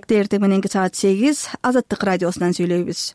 Убакыты эртең мененки саат 8 Азаттык радиосунан сүйлөйбүз.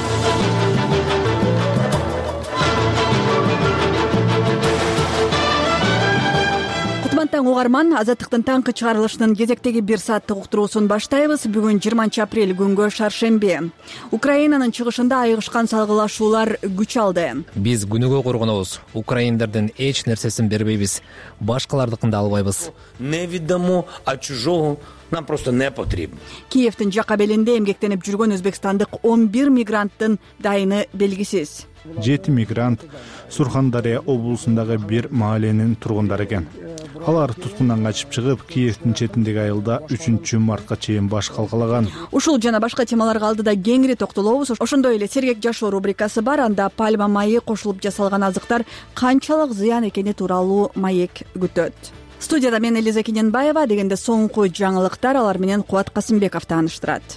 Таң угарман, Азаттыктын таңкы чыгарылышынын кезектеги бир сааттык уктуруусун баштайбыз. Бүгүн 20 апрель күнгө шаршемби. Украинанын чыгышында айыгышкан салгылашуулар күч алды. Биз күнүгө коргонобуз. Украиндардын эч нерсесин бербейбиз. Башкалардыкын да албайбыз. Не видимо, а чужого нам просто не потребно. Киевдин жак абелинде эмгектенип жүргөн өзбекстандык 11 мигранттын дайыны белгисиз. 7 мигрант Сурхандария облусундагы бир маалинин тургундары экен. Алар туткундан качып чыгып, Киевдин четиндеги айылда 3-мартка чейин баш калкалаган. Ушул жана башка темаларга алдыда кеңири токтолобуз. Ошондой эле сергек жашоо рубрикасы бар. Анда пальма майы кошулуп жасалган азыктар канчалык зыян экени тууралуу маек күтөт. Студияда мен Элиза Кененбаева. Дегенде соңку жаңылыктар, алар менен Кубат Касымбеков тааныштырат.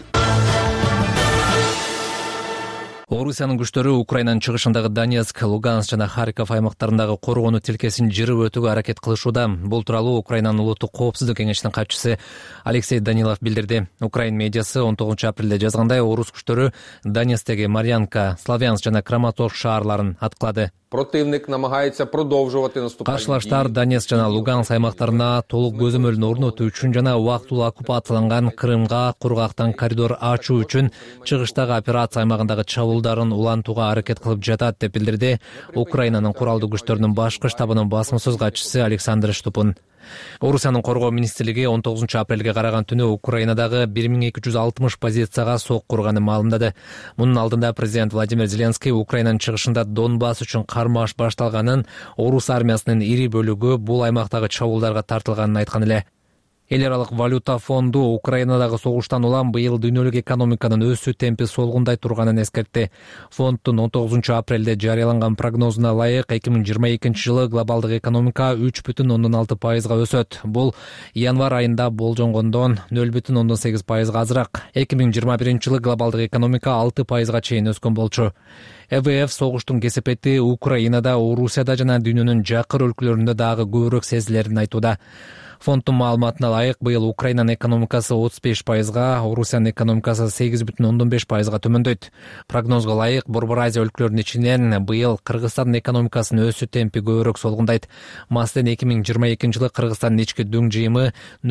Орусиянын күчтөрү Украинанын чыгышындагы Донецк, Луганск жана Харьков аймактарындагы коргонуу тилкесин жырып өтүүгө аракет кылышууда. Бул тууралуу Украинанын улуттук коопсуздук кеңешинин катчысы Алексей Данилов билдирди. Украин медиасы 19 апрелде жазгандай, орус күчтөрү Донецктеги Марьянка, Славянск жана Краматорск шаарларын аткылады. Противник намагається продовжувати наступальні дії. Каршылаштар Донецк жана Луганск аймактарына толук көзөмөлүн орнотуу үчүн жана убактылуу оккупацияланган Крымга кургактан коридор ачуу үчүн чыгыштагы операция аймагындагы чабуулдарын улантууга аракет кылып жатат деп билдирди Украинанын куралдуу күчтөрүнүн башкы штабынын басма сөз катчысы Александр Штупун. Орусиянын коргоо министрлиги 19 апрелге караган түнү Украинадагы 1260 позицияга сок курганын маалымдады. Мунун алдында президент Владимир Зеленский Украинанын чыгышында Донбасс үчүн кармаш башталганын, орус армиясынын ири бөлүгү бул аймактагы чабуулдарга тартылганын айткан эле. Эл аралык валюта фонду Украинадагы согуштан улам быйыл дүйнөлүк экономиканын өсүү темпи солгундай турганын эскертти. Фонддун 19 апрелде жарыяланган прогнозуна ылайык 2022 жылы глобалдык экономика 3,6% өсөт. Бул январь айында болжонгондон 0,8% азыраак. 2021 жылы глобалдык экономика 6% чейин өскөн болчу. ЭВФ согуштун кесепети Украинада, Орусияда жана дүйнөнүн жакыр өлкөлөрүндө дагы көбүрөөк сезилерин айтууда. Фонддун маалыматына ылайык, быйыл Украинанын экономикасы 35%, Орусиянын экономикасы 8,5%га төмөндөйт. Прогнозго ылайык, Борбор Азия өлкөлөрүнүн ичинен быйыл Кыргызстандын экономикасынын өсүү темпи көбүрөөк солгундайт. Маселен, 2022 жылы Кыргызстандын ички дүң жыйымы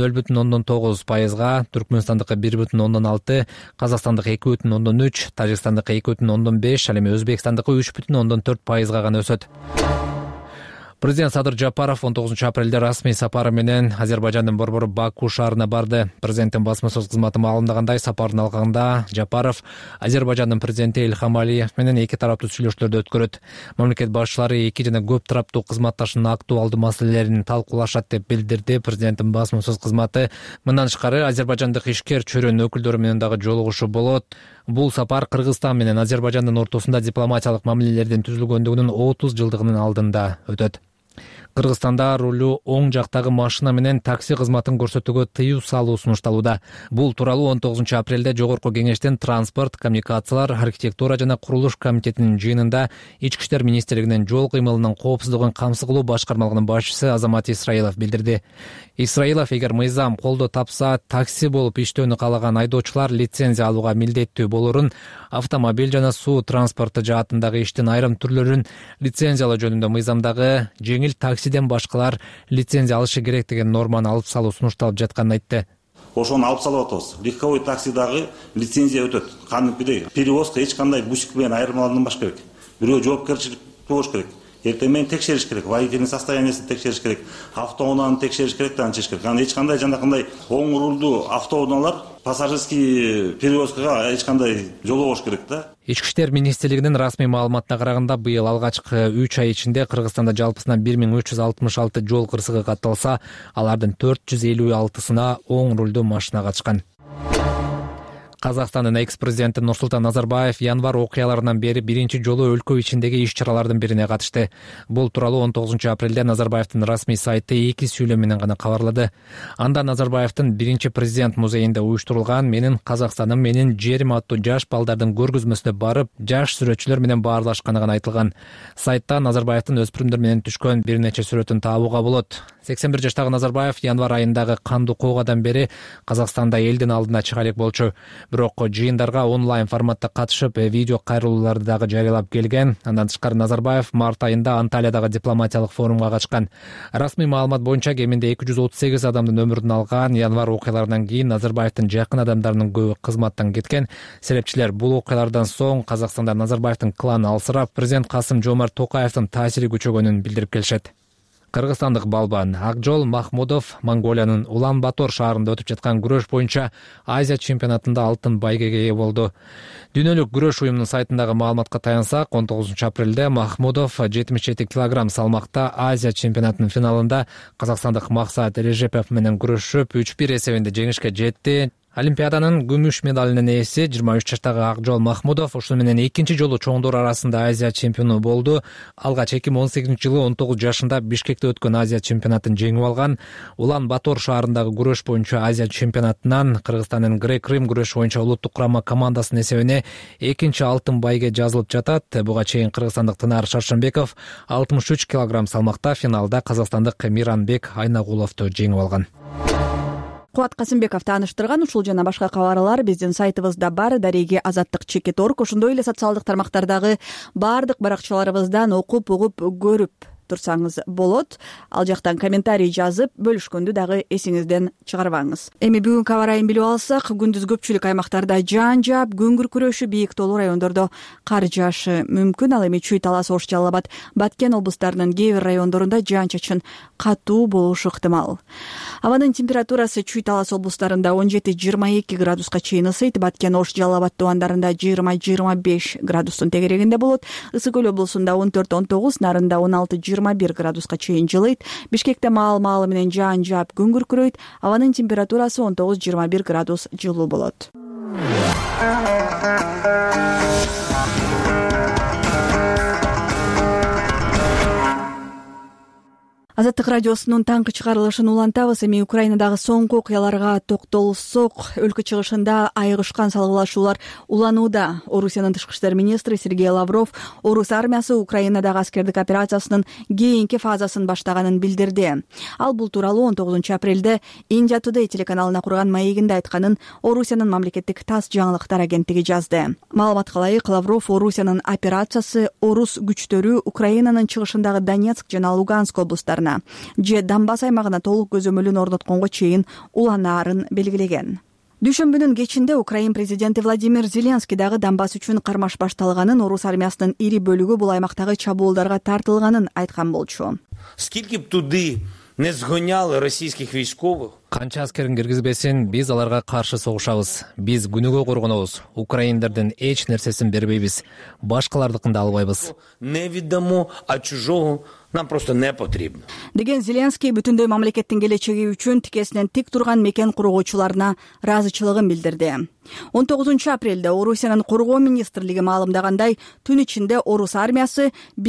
0,9%, Түркмөнстандыкы 1,6%, Казакстандыкы 2,3%, Тажикстандыкы 2,5%, ал эми Өзбекстандыкы 3,4%га гана өсөт. Президент Садыр Жапаров 19 апрелде расмий сапары менен Азербайжандын борбору Баку шаарына барды. Президенттин басма сөз кызматы маалымдагандай, сапардын алкагында Жапаров Азербайжандын президенти Ильхам Алиев менен эки тараптуу сүйлөшүүлөрдү өткөрөт. Мамлекет башчылары эки жана көп тараптуу кызматташынын актуалдуу маселелерин талкуулашат деп билдирди президенттин басма сөз кызматы. Мындан тышкары азербайжандык ишкер чөрөнүн өкүлдөрү менен дагы жолугушуу болот. Бул сапар Кыргызстан менен Азербайжандын ортосунда дипломатиялык мамилелердин түзүлгөндүгүнүн 30 жылдыгынын алдында өтөт. Кыргызстанда рулю оң жактагы машина менен такси кызматын көрсөтүүгө тыюу салуу сунушталууда. Бул тууралуу 19 апрелде Жогорку кеңештин транспорт, коммуникациялар, архитектура жана курулуш комитетинин жыйынында Ички иштер министрлигинин жол кыймылынын коопсуздугун камсыз кылуу башкармалыгынын башчысы Азамат Исраилов билдирди. Исраилов, эгер мыйзам колдо тапса, такси болуп иштөөнү каалаган айдоочулар лицензия алууга милдеттүү болорун, автомобиль жана суу транспорту жаатындагы иштин айрым түрлөрүн лицензиялоо жөнүндө мыйзамдагы жеңил таксиден башкалар лицензия алышы керек деген норманы алып салуу сунушталып жатканын айтты. Ошону алып салып атабыз. Легковой таксидагы лицензия өтөт. Кандайдыр перевозка эч кандай бусик менен айырмаланбаш керек. Бирөө жоопкерчилик болуш керек. Эртең менен текшериш керек, водительдин состояниясын текшериш керек, автоунааны текшериш керек, анчыш керек. Аны эч кандай жана кандай оң рулдуу автоунаалар пассажирский перевозкага эч кандай жолобош керек да. Ички иштер министрлигинин расмий маалыматына караганда, быйыл алгачкы 3 ай ичинде Кыргызстанда жалпысынан 1366 жол кырсыгы катталса, алардын 456сына оң рулдуу машина катышкан. Казакстандын экс-президенти Нурсултан Назарбаев январь окуяларынан бери биринчи жолу өлкө ичиндеги иш-чаралардын бирине катышты. Бул тууралуу 19 апрелде Назарбаевдин расмий сайты 2 сүйлөм менен гана кабарлады. Анда Назарбаевдин биринчи президент музейинде уюштурулган "Менин Казакстаным, менин жерим" аттуу жаш балдардын көргөзмөсүнө барып, жаш сүрөтчүлөр менен баарлашканы гана айтылган. Сайтта Назарбаевдин өспүрүмдөр менен түшкөн бир нече сүрөтүн табууга болот. 81 жаштагы Назарбаев январь айындагы кандуу куугадан бери Казакстанда элдин алдына чыга элек болчу. Бирок жыйындарга онлайн форматта катышып, видео кайрылууларды дагы жарыялап келген. Андан тышкары Назарбаев март айында Анталиядагы дипломатиялык форумга катышкан. Расмий маалымат боюнча кеминде 238 адамдын өмүрүн алган. Январь окуяларынан кийин Назарбаевдин жакын адамдарынын көбү кызматтан кеткен. Серепчилер бул окуялардан соң Казакстанда Назарбаевдин кланы алсырап, президент Касым-Жомарт Токаевдин таасири күчөгөнүн билдирип келишет. Кыргызстандык балбан Акжол Махмудов Монголиянын Улан-Батор шаарында өтүп жаткан күрөш боюнча Азия чемпионатында алтын байгеге ээ болду. Дүйнөлүк күрөш уюмунун сайтындагы маалыматка таянсак, 19 апрелде Махмудов 77 килограмм салмакта Азия чемпионатынын финалында казакстандык Максат Режепов менен күрөшүп 3-1 эсебинде жеңишке жетти. Олимпиаданын күмүш медалынын ээси 23 жаштагы Акжол Махмудов ушуну менен экинчи жолу чоңдор арасында Азия чемпиону болду. Алгач 2018-жылы 19 жашында Бишкекте өткөн Азия чемпионатын жеңип алган. Улан-Батор шаарындагы күрөш боюнча Азия чемпионатынан Кыргызстандын Грек-Рим күрөш боюнча улуттук курама командасынын эсебине экинчи алтын байге жазылып жатат. Буга чейин кыргызстандык Тынар Шаршенбеков 63 килограмм салмакта финалда казакстандык Миранбек Айнагуловду жеңип алган. Кубат Касымбеков тааныштырган. Ушул жана башка кабарлар биздин сайтыбызда бар. Дареги Азаттык.org. Ошондой эле социалдык тармактардагы баардык баракчаларыбыздан окуп, угуп, көрүп турсаңыз болот. Ал жактан комментарий жазып, бөлүшкөндү дагы эсиңизден чыгарбаңыз. Эми бүгүнкү аба ырайын билип алсак, күндүз көпчүлүк аймактарда жаан жаап, күн күркүрөшү, бийик тоолуу райондордо кар жаашы мүмкүн. Ал эми Чүй, Талас, Ош, Жалал Абад, Баткен облустарынын кээ бир райондорунда жаан-чачын катуу болушу ыктымал. Абанын температурасы Чүй, Талас облустарында 17-22 градуска чейин ысыйт. Баткен, Ош, Жалал Абад тубандарында 20-25 градустун тегерегинде болот. Ысык Көл облусунда 14-19, Нарында 16-21 градуска чейин жылыйт. Бишкекте маал-маалы менен жаан жаап, күн күркүрөйт. Абанын температурасы 19-21 градус жылуу болот. Азаттык радиосунун таңкы чыгарылышын улантабыз. Эми Украинадагы соңку окуяларга токтолсок, өлкө чыгышында айыгышкан салгылашуулар уланууда. Орусиянын тышкы иштер министри Сергей Лавров Орус армиясы Украинадагы аскердик операциясынын кийинки фазасын баштаганын билдирди. Ал бул тууралуу 19 апрелде India Today телеканалына курган маегинде айтканын Орусиянын мамлекеттик ТАСС жаңылыктар агенттиги жазды. Маалыматка ылайык, Лавров Орусиянын операциясы орус күчтөрү Украинанын чыгышындагы Донецк жана Луганск облустарына же Донбасс аймагына толук көзөмөлүн орнотконго чейин уланаарын белгилеген. Дүйшөмбүнүн кечинде Украин президенти Владимир Зеленский дагы Донбасс үчүн кармаш башталганын, орус армиясынын ири бөлүгү бул аймактагы чабуулдарга тартылганын айткан болчу. Скільки б туди не згоняли російських військових? Канча аскерин киргизбесин, биз аларга каршы согушабыз. Биз күнүгө коргонобуз. Украиндердин эч нерсесин бербейбиз. Башкалардыкын да албайбыз. Не віддамо, а чужого нам просто не потрібно. Деген Зеленский бүтүндөй мамлекеттин келечеги үчүн тикесинен тик турган мекен кургоочуларына ыраазычылыгын билдирди. 19 апрелде Орусиянын коргоо министрлиги маалымдагандай, түн ичинде орус армиясы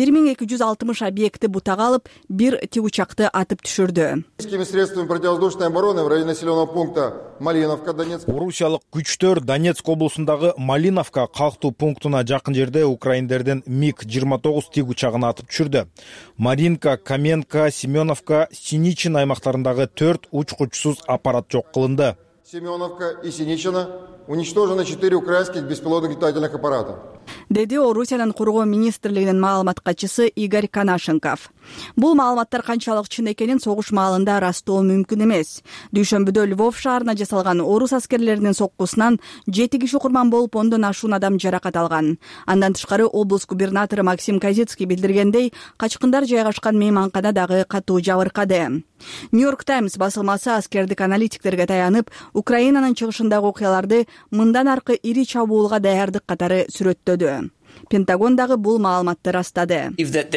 1260 объекти бутага алып, бир тигучакты атып түшүрдү. Средствами противовоздушной обороны в районе населенного пункта Малиновка, Донецк. Орусиялык күчтөр Донецк облусундагы Малиновка кактуу пунктуна жакын жерде украиндердин МиГ-29 тигучагын атып түшүрдү. Маринка, Каменка, Семеновка, Синичин аймактарындагы 4 учкучсуз аппарат жок кылынды. Семеновка и Синичина уничтожено 4 украинских беспилотных летательных аппарата. Деди Орусиянын коргоо министрлигинин маалымат катчысы Игорь Канашенков. Бул маалыматтар канчалык чын экенин согуш маалында ырастоо мүмкүн эмес. Дүйшөмбүдө Львов шаарына жасалган орус аскерлеринин соккусунан 7 киши курман болуп, 10дон ашуун адам жаракат алган. Андан тышкары облус губернатору Максим Козицкий билдиргендей, качкындар жайгашкан мейманкана дагы катуу жабыркады. Нью-Йорк Таймс басылмасы аскердик аналитиктерге таянып, Украинанын чыгышындагы окуяларды мындан аркы ири чабуулга даярдык катары сүрөттөдү. Пентагон дагы бул маалыматты растады.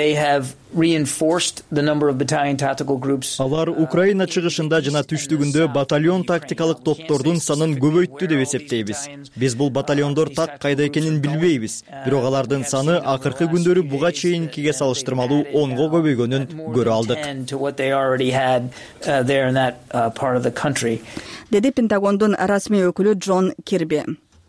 Алар Украина чыгышында жана түштүгүндө батальон тактикалык топтордун санын көбөйттү деп эсептейбиз. Биз бул батальондор так кайда экенин билбейбиз. Бирок алардын саны акыркы күндөрү буга чейинкиге салыштырмалуу 10го көбөйгөнүн көрө алдык. Деди Пентагондун расмий өкүлү Джон Кирби.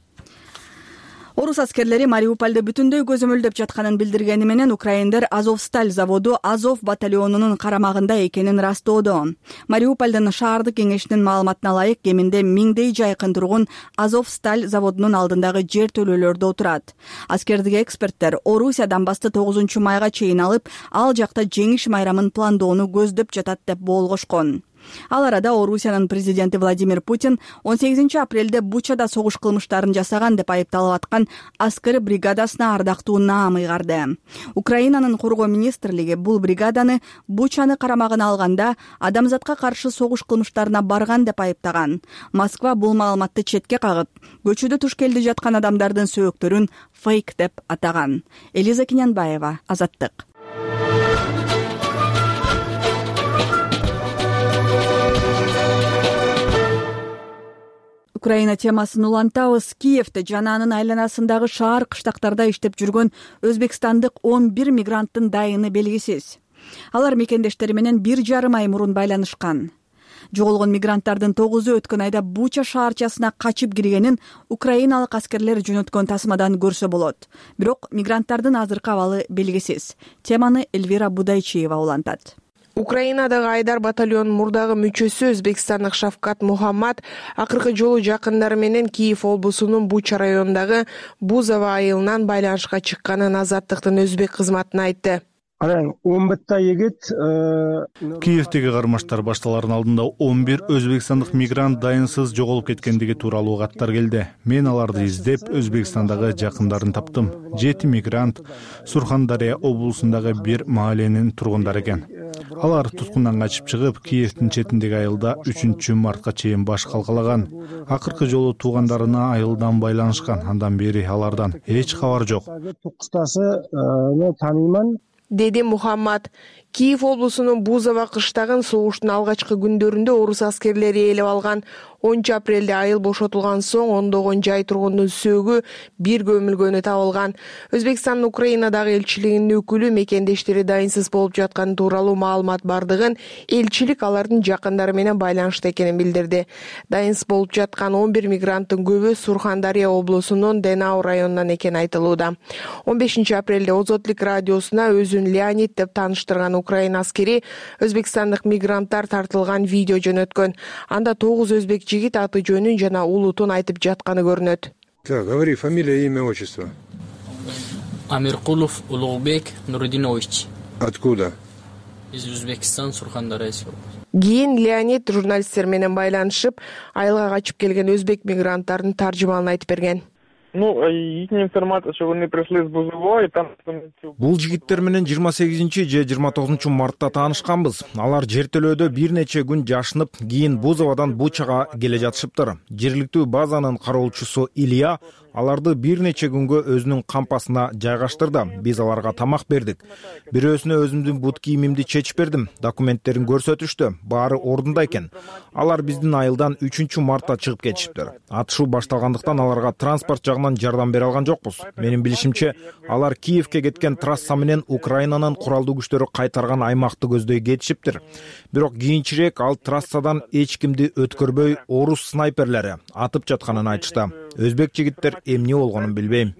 Орус аскерлери Мариупольду бүтүндөй көзөмөлдөп жатканын билдиргени менен украиндер Азовсталь заводу Азов батальонунун карамагында экенин растоодо. Мариупольдун шаардык кеңешинин маалыматына ылайык, кеминде 1000дей жайкын тургун Азовсталь заводунун алдындагы жер төлөөлөрдө отурат. Аскердик эксперттер Орусия Донбассты 9 майга чейин алып, ал жакта жеңиш майрамын пландоону көздөп жатат деп болгошкон. Ал арада Орусиянын президенти Владимир Путин 18 апрелде Бучада согуш кылмыштарын жасаган деп айыпталып аткан аскер бригадасына ардактуу наам ыйгарды. Украинанын коргоо министрлиги бул бригаданы Бучаны карамагына алганда адамзатка каршы согуш кылмыштарына барган деп айыптаган. Москва бул маалыматты четке кагып, көчөдө туш келди жаткан адамдардын сөөктөрүн фейк деп атаган. Элиза Кинянбаева, Азаттык. Украина темасын улантабыз. Киевде жана анын айланасындагы шаар кыштактарда иштеп жүргөн өзбекстандык 11 мигранттын дайыны белгисиз. Алар мекендештери менен 1,5 ай мурун байланышкан. Жоголгон мигранттардын 9-у өткөн айда Буча шаарчасына качып киргенин украиналык аскерлер жөнөткөн тасмадан көрсө болот. Бирок мигранттардын азыркы абалы белгисиз. Теманы Эльвира Будайчиева улантат. Украинадагы Айдар батальонунун мурдагы мүчөсү өзбекстандык Шавкат Мухаммад акыркы жолу жакындары менен Киев облусунун Буча районундагы Бузова айылынан байланышка чыкканын Азаттыктын өзбек кызматына айтты. Киевдеги кармаштар башталарын алдында 11 өзбекстандык мигрант дайынсыз жоголуп кеткендиги тууралуу каттар келди. Мен аларды издеп Өзбекстандагы жакындарын таптым. 7 мигрант Сурхандария облусундагы бир маалянын тургундары экен. Алар туткундан качып чыгып, Киевдин четиндеги айылда 3 мартка чейин баш калкалаган. Акыркы жолу туугандарына айылдан байланышкан. Андан бери алардан эч кабар жок. Деди Мухаммад. Киев облусунун Бузова кыштагын согуштун алгачкы күндөрүндө орус аскерлери ээлеп алган. 10 апрелде айыл бошотулган соң ондогон жай тургундун сөөгү бир көмүлгөнү табылган. Өзбекстандын Украинадагы элчилигинин өкүлү мекендештери дайынсыз болуп жатканы тууралуу маалымат бардыгын, элчилик алардын жакындары менен байланышта экенин билдирди. Дайынсыз болуп жаткан 11 мигранттын көбү Сурхандария облусунун Денау районунан экени айтылууда. 15 апрелде Озотлик радиосуна өзүн Леонид деп тааныштырган Украина аскери өзбекстандык мигранттар тартылган видео жөнөткөн. Анда 9 өзбек жигит аты жөнүн жана улутун айтып жатканы көрүнөт. Так, говори, фамилия, имя, отчество. Амиркулов Улугбек Нурудинович. Откуда? Из Узбекистана, Сурхандарайский область. Кийин Леонид журналисттер менен байланышып, айылга качып келген өзбек мигранттардын таржымалын айтып берген. Бул жигиттер менен 28 же 29 мартта таанышканбыз. Алар жер төлөөдө бир нече күн жашынып, кийин Бузовадан Бучага келе жатышыптыр. Жергиликтүү базанын кароолчусу Илья аларды бир нече күнгө өзүнүн кампасына жайгаштырды. Биз аларга тамак бердик. Бирөөсүнө өзүмдүн бут кийимимди чечип бердим. Документтерин көрсөтүштү. Баары ордунда экен. Алар биздин айылдан 3 мартта чыгып кетишиптир. Атышуу башталгандыктан аларга транспорт жагынан жардам бере алган жокпуз. Менин билишимче, алар Киевке кеткен трасса менен Украинанын куралдуу күчтөрү кайтарган аймакты көздөй кетишиптир. Бирок кийинчерээк ал трассадан эч кимди өткөрбөй орус снайперлери атып жатканын айтышты. Өзбек жигиттер эмне болгонун билбейм.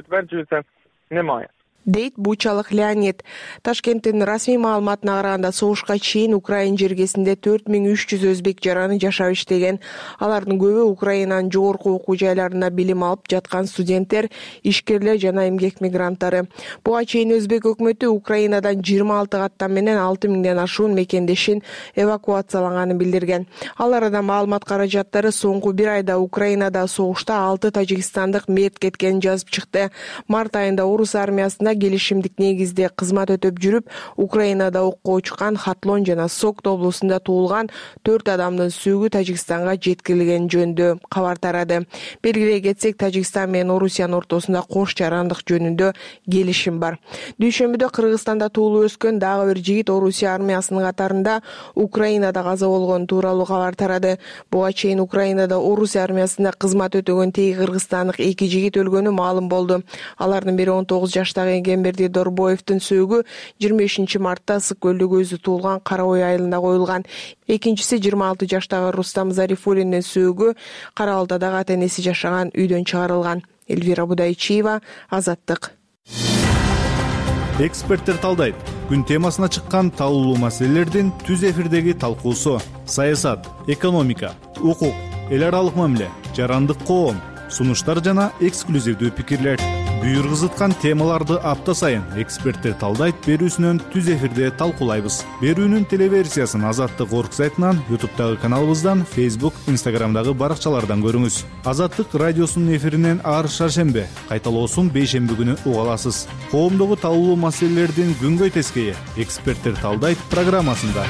Дейт Бучалык Леонид. Ташкенттин расмий маалыматына караганда согушка чейин Украин жергесинде 4300 өзбек жараны жашап иштеген. Алардын көбү Украинанын жогорку окуу жайларында билим алып жаткан студенттер, ишкерлер жана эмгек мигранттары. Буга чейин өзбек өкмөтү Украинадан 26 каттам менен 6000ден ашуун мекендешин эвакуацияланганын билдирген. Ал арада маалымат каражаттары соңку бир айда Украинада согушта 6 тажикстандык мерт кеткенин жазып чыкты. Март айында орус армиясына арасында келишимдик негизде кызмат өтөп жүрүп, Украинада окко учкан Хатлон жана Сокт облусунда туулган 4 адамдын сөгү Тажикстанга жеткирилген жөнүндө кабар тарады. Белгилей кетсек, Тажикстан менен Орусиянын ортосунда кош жарандык жөнүндө келишим бар. Дүйшөмбүдө Кыргызстанда туулуп өскөн дагы бир жигит Орусия армиясынын катарында Украинада каза болгон тууралуу кабар тарады. Буга чейин Украинада Орусия армиясында кызмат өтөгөн теги кыргызстандык 2 жигит өлгөнү маалым болду. Алардын бири 19 жаштагы Энгенберди Дорбоевдин сөөгү 25 мартта Ысык көлдөгү өзү туулган Кара Ой айылында коюлган. Экинчиси 26 жаштагы Рустам Зарифуллиндин сөөгү Кара Алтадагы ата-энеси жашаган үйдөн чыгарылган. Эльвира Будайчиева, Азаттык. Эксперттер талдайт. Күн темасына чыккан талуулуу маселелердин түз эфирдеги талкуусу: саясат, экономика, укук, эл аралык мамиле, жарандык коом, сунуштар жана эксклюзивдүү пикирлер. Буйргызыткан темаларды апта сайын эксперттер талдайт берүүсүнөн түз эфирде талкуулайбыз. Берүүнүн телеверсиясын Азаттык орг сайтынан, YouTube'дагы каналыбыздан, Facebook, Instagram'дагы баракчалардан көрүңүз. Азаттык радиосунун эфиринен ар шаршембе, кайталоосун бейшемби күнү уга аласыз. Коомдогу талуулуу маселелердин күнгөй тескейи эксперттер талдайт программасында.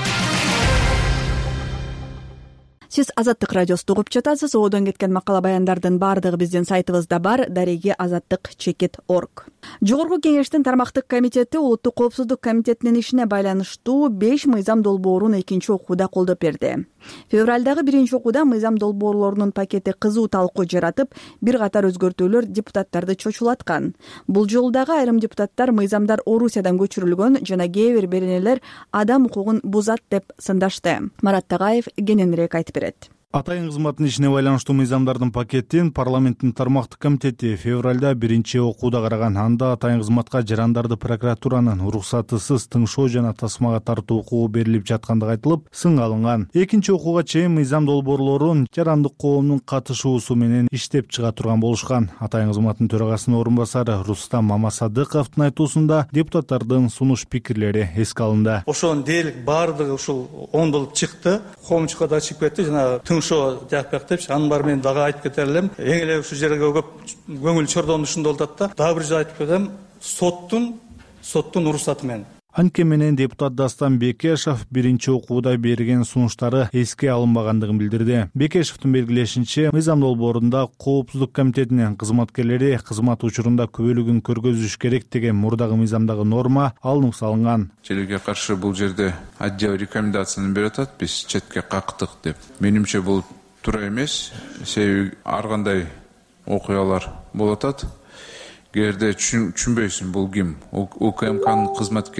Сиз Азаттык радиосун угуп жатасыз. Оодон кеткен макала баяндардын баардыгы биздин сайтыбызда бар. Дареги azattik.org. Жогорку кеңештин тармактык комитети Улуттук коопсуздук комитетинин ишине байланыштуу 5 мыйзам долбоорун экинчи окууда колдоп берди. Февралдагы биринчи окууда мыйзам долбоорлорунун пакети кызуу талкуу жаратып, бир катар өзгөртүүлөр депутаттарды чочулаткан. Бул жолу дагы айрым депутаттар мыйзамдар Орусиядан көчүрүлгөн жана кээ бир беренелер адам укугун бузат деп сындашты. Марат Тагаев кененирээк айтып берет. Атайын кызматтын ишине байланыштуу мыйзамдардын пакетин парламенттин тармактык комитети февралда биринчи окууда караган. Анда атайын кызматка жарандарды прокуратуранын уруксатысыз тыңшоо жана тасмага тартуу укугу берилип жаткандыгы айтылып, сын алынган. Экинчи окууга чейин мыйзам долбоорлорун жарандык коомдун катышуусу менен иштеп чыга турган болушкан. Атайын кызматтын төрагасынын орун басары Рустам Мамасадыковдун айтуусунда депутаттардын сунуш пикирлери эске алынды. Ошонун дээрлик баардыгы ушул оңдолуп чыкты. Коомчукка да чыгып кетти жана тыңшоо жакпак деп, анын баары менен дагы айтып кетер элем. Эң эле ушул жерге көп көңүл чордону ушунда болот да. Дагы бир жолу айтып кетем, соттун уруксаты менен. Анке менен депутат Дастан Бекешев биринчи окууда берген сунуштары эске алынбагандыгын билдирди. Бекешевдин белгилешинче, мыйзам долбоорунда коопсуздук комитетинин кызматкерлери кызмат учурунда күбөлүгүн көргөзүш керек деген мурдагы мыйзамдагы норма алынып салынган. Желеге каршы бул жерде отдел рекомендацияны берип атат, биз четке кактык деп. Менимче бул туура эмес. Себеби ар кандай окуялар болуп атат. Кээрде түшүнбөйсүң бул ким? УКМКнын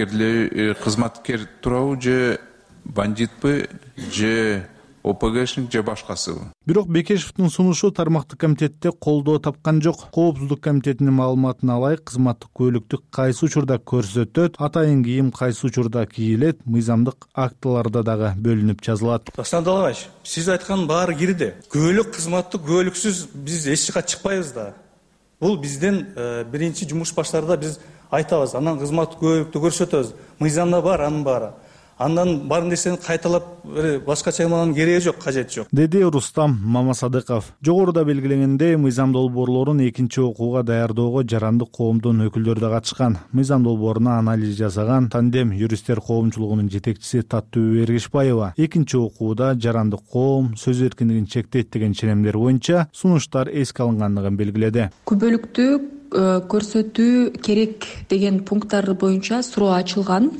кызматкер турабы же бандитпи же ОПГшник же башкасыбы? Бирок Бекешевдин сунушу тармактык комитетте колдоо тапкан жок. Коопсуздук комитетинин маалыматына ылайык, кызматтык көйлүктү кайсы учурда көрсөтөт, атайын кийим кайсы учурда кийилет, мыйзамдык актыларда дагы бөлүнүп жазылат. Дастан Далабаевич, сиз айткандын баары кирди. Көйлүк кызматтык көйлүксүз биз эч жака чыкпайбыз да. Бул биздин биринчи жумуш баштарда биз айтабыз, анан кызмат көйлүктү көрсөтөбүз. Мыйзамда бар анын баары. Андан бар нерсени кайталап башка чыгманын кереги жок, кажети жок, деди Рустам Мамасадыков. Жогоруда белгиленгендей, мыйзам долбоорлорун экинчи окууга даярдоого жарандык коомдун өкүлдөрү да катышкан. Мыйзам долбооруна анализ жасаган Тандем юристтер коомчулугунун жетекчиси Таттуу Эргишбаева экинчи окууда жарандык коом сөз эркиндигин чектейт деген ченемдер боюнча сунуштар эске алынгандыгын белгиледи. Күбөлүктүү көрсөтүү керек деген пункттар боюнча суроо ачылган.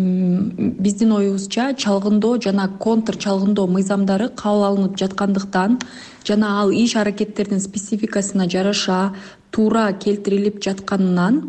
Биздин оюбузча чалгындоо жана контр чалгындоо мыйзамдары кабыл алынып жаткандыктан жана ал иш аракеттердин спецификасына жараша туура келтирилип жатканынан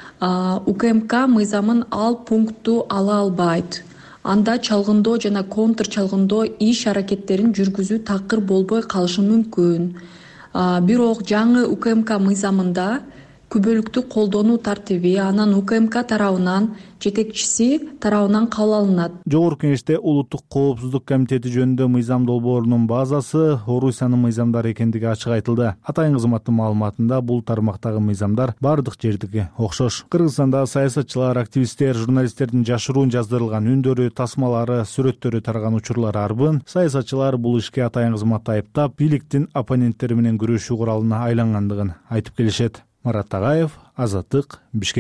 УКМК мыйзамын ал пунктту ала албайт. Анда чалгындоо жана контр чалгындоо иш аракеттерин жүргүзүү такыр болбой калышы мүмкүн. Бирок жаңы УКМК мыйзамында күбөлүктү колдонуу тартиби анан УКМК тарабынан жетекчиси тарабынан кабыл алынат. Жогорку кеңеште Улуттук коопсуздук комитети жөнүндө мыйзам долбоорунун базасы Орусиянын мыйзамдары экендиги ачык айтылды. Атайын кызматтын маалыматында бул тармактагы мыйзамдар бардык жердики окшош. Кыргызстанда саясатчылар, активисттер, журналисттердин жашыруун жаздырылган үндөрү, тасмалары, сүрөттөрү тараган учурлар арбын. Саясатчылар бул ишке атайын кызматты айыптап, бийликтин оппоненттери менен күрөшүү куралына айлангандыгын айтып келишет. Марат Тагаев, Азаттык, Бишкек.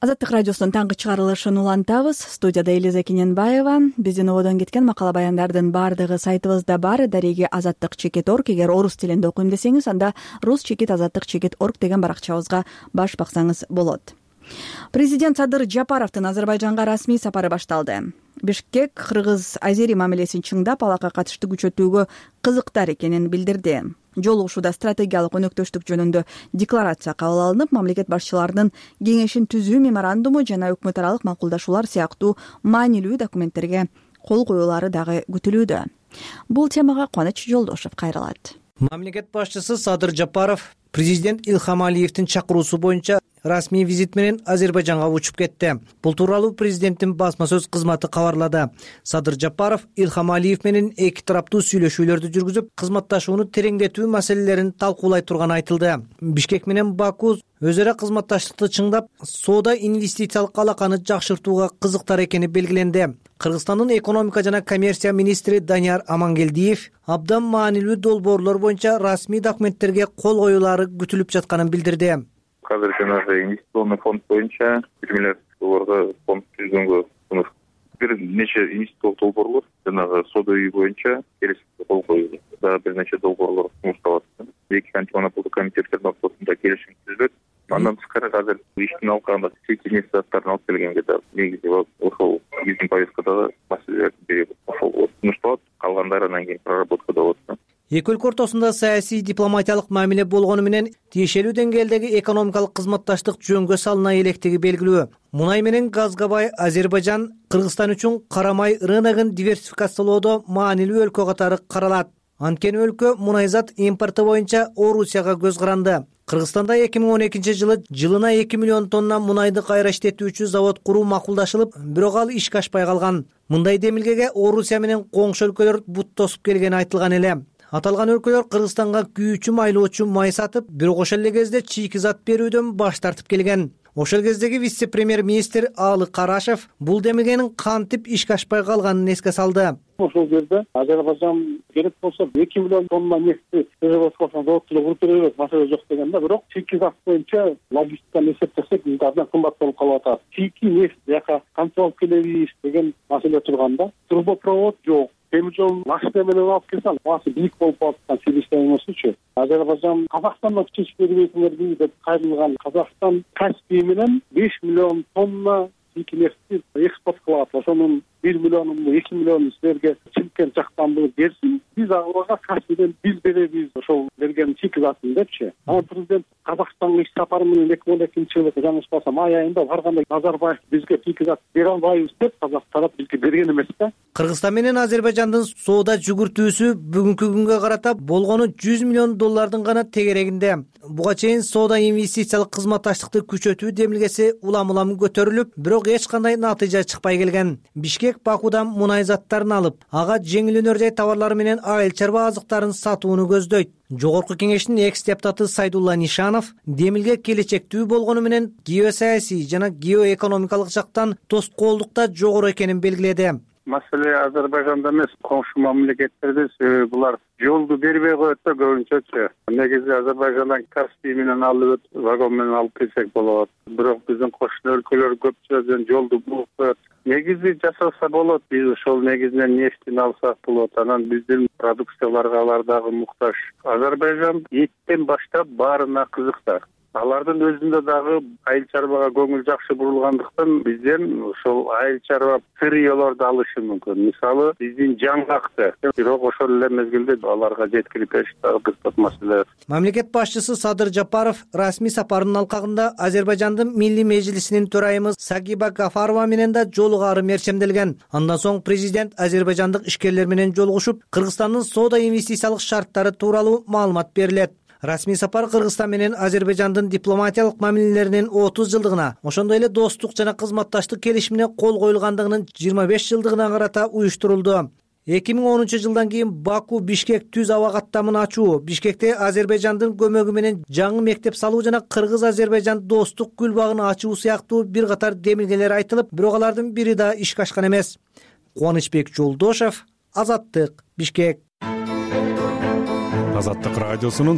Азаттык радиосунун таңкы чыгарылышын улантабыз. Студияда Элиза Кененбаева. Биздин ободон кеткен макала баяндардын баардыгы сайтыбызда бар. Дареги azattik.org. Эгер орус тилинде окуйм десеңиз, анда rus-azattik.org деген баракчабызга баш баксаңыз болот. Президент Садыр Жапаровдун Азербайжанга расмий сапары башталды. Бишкек кыргыз азери мамилесин чыңдап, алакка катыштуу күчөтүүгө кызыктар экенин билдирди. Жолугушууда стратегиялык өнөктөштүк жөнүндө декларация кабыл алынып, мамлекет башчыларынын кеңешин түзүү меморандуму жана өкмөт аралык макулдашуулар сыяктуу маанилүү документтерге кол коюлары дагы күтүлүүдө. Бул темага Кубаныч Жолдошев кайрылат. Мамлекет башчысы Садыр Жапаров президент Илхам Алиевдин чакыруусу боюнча расмий визит менен Азербайжанга учуп кетти. Бул тууралуу президенттин басма сөз кызматы кабарлады. Садыр Жапаров Илхам Алиев менен эки тараптуу сүйлөшүүлөрдү жүргүзүп, кызматташууну тереңдетүү маселелерин талкуулай турганы айтылды. Бишкек менен Баку өз ара кызматташтыкты чыңдап, соода инвестициялык алаканы жакшыртууга кызыктар экени белгиленди. Кыргызстандын экономика жана коммерция министри Данияр Амангелдиев абдан маанилүү долбоорлор боюнча расмий документтерге кол коюлары күтүлүп жатканын билдирди. Азыр жанагы инвестиционный фонд боюнча 1 миллиард долларга фонд түзгөнгө сунуш. Бир нече инвестициялык долбоорлор жанагы соода үйү боюнча келишимге кол коюлду. Дагы бир нече долбоорлор сунушталат. Эки антимонополдук комитеттер максатында келишим түзүлөт. Андан тышкары азыр иштин алкагында чечилген заттарын алып келгенге да негизи ошол биздин повесткадагы маселелердин бири ошол сунушталат. Калгандары анан кийин проработкада болот. Эки өлкө ортосунда саясий дипломатиялык мамиле болгону менен тиешелүү деңгээлдеги экономикалык кызматташтык жөнгө салына электиги белгилүү. Мунай менен газга бай Азербайжан Кыргызстан үчүн карамай рыногун диверсификациялоодо маанилүү өлкө катары каралат. Анткени өлкө мунайзат импорту боюнча Орусияга көз каранды. Кыргызстанда 2012 жылына 2 миллион тонна мунайды кайра иштетүүчү завод куруу макулдашылып, бирок ал ишке ашпай калган. Мындай демилгеге Орусия менен коңшу өлкөлөр бут тосуп келгени айтылган эле. Аталган өлкөлөр Кыргызстанга күйүүчү майлоочу май сатып, бирок ошол эле кезде чийки зат берүүдөн баш тартып келген. Ошол кездеги вице-премьер-министр Алы Карашев бул демилгенин кантип ишке ашпай калганын эске салды. Ошол жерде Азербайжан керек болсо 2 миллион тонна нефти производствосуна заводду куруп беребиз, маселе жок деген да, бирок чийки зат боюнча логистиканы эсептесек, бизде абдан кымбат болуп калып атат. Чийки нефть жака кантип алып келебиз деген маселе турганда, трубопровод жок. Темир жол машина менен алып келсе, баасы бийик болуп аткан системасычы. Азербайжан Казакстандан чечип бербейсиңерби деп кайрылган. Казакстан Каспий менен 5 миллион тонна чийки нефтти экспорт кылат. Ошонун 1 миллионун 2 миллионун силерге Чимкент жактан берсин, биз аларга Каспийден биз беребиз ошол берген чийки затын депчи. Ал президент Казакстанга иш сапары менен 2012 жылы жаңылышпасам ай айында барганда Назарбаев бизге чийки зат бере албайбыз деп Казак тарап бизге берген эмес да. Кыргызстан менен Азербайжандын соода жүгүртүүсү бүгүнкү күнгө карата болгону 100 миллион доллардын гана тегерегинде. Буга чейин соода инвестициялык кызматташтыкты күчөтүү демилгеси улам-улам көтөрүлүп, бирок эч кандай натыйжа чыкпай келген. Бишкек Бакудан мунай заттарын алып, ага жеңил өнөр жай товарлары менен айыл чарба азыктарын сатууну көздөйт. Жогорку кеңештин экс-депутаты Сайдулла Нишанов демилге келечектүү болгону менен геосаясий жана геоэкономикалык жактан тоскоолдукта жогору экенин белгиледи. Маселе Азербайжанда эмес, коңшу мамлекеттерде булар жолду бербей коет да көбүнчөчү. Негизи Азербайжандан Каспий менен алып өтүп, вагон менен алып келсек болот. Бирок биздин кошуна өлкөлөр көпчүлүгү жолду бууп коет. Негизи жасалса болот, биз ошол негизинен нефтини алсак болот. Анан биздин продукцияларга алар дагы муктаж. Азербайжан эттен баштап баарына кызыктар. Алардын өзүндө дагы айыл чарбага көңүл жакшы бурулгандыктан бизден ошол айыл чарба сырыйларды алышы мүмкүн. Мисалы, биздин жаңгакты, бирок ошол эле мезгилде аларга жеткирип бериш дагы бир маселе. Мамлекет башчысы Садыр Жапаров расмий сапарынын алкагында Азербайжандын Милли Межлисинин төрайымы Сагиба Гафарова менен да жолугаары мерчемделген. Андан соң президент азербайжандык ишкерлер менен жолугушуп, Кыргызстандын соода инвестициялык шарттары тууралуу маалымат берилет. Расмий сапар Кыргызстан менен Азербайжандын дипломатиялык мамилелеринин 30 жылдыгына, ошондой эле достук жана кызматташтык келишимине кол коюлгандыгынын 25 жылдыгына карата уюштурулду. 2010 жылдан кийин Баку Бишкек түз аба каттамын ачуу, Бишкекте Азербайжандын көмөгү менен жаңы мектеп салуу жана Кыргыз-Азербайжан достук гүл багын ачуу сыяктуу бир катар демилгелер айтылып, бирок алардын бири да ишке ашкан эмес. Кубанычбек Жолдошев, Азаттык, Бишкек. Азаттык радиосунун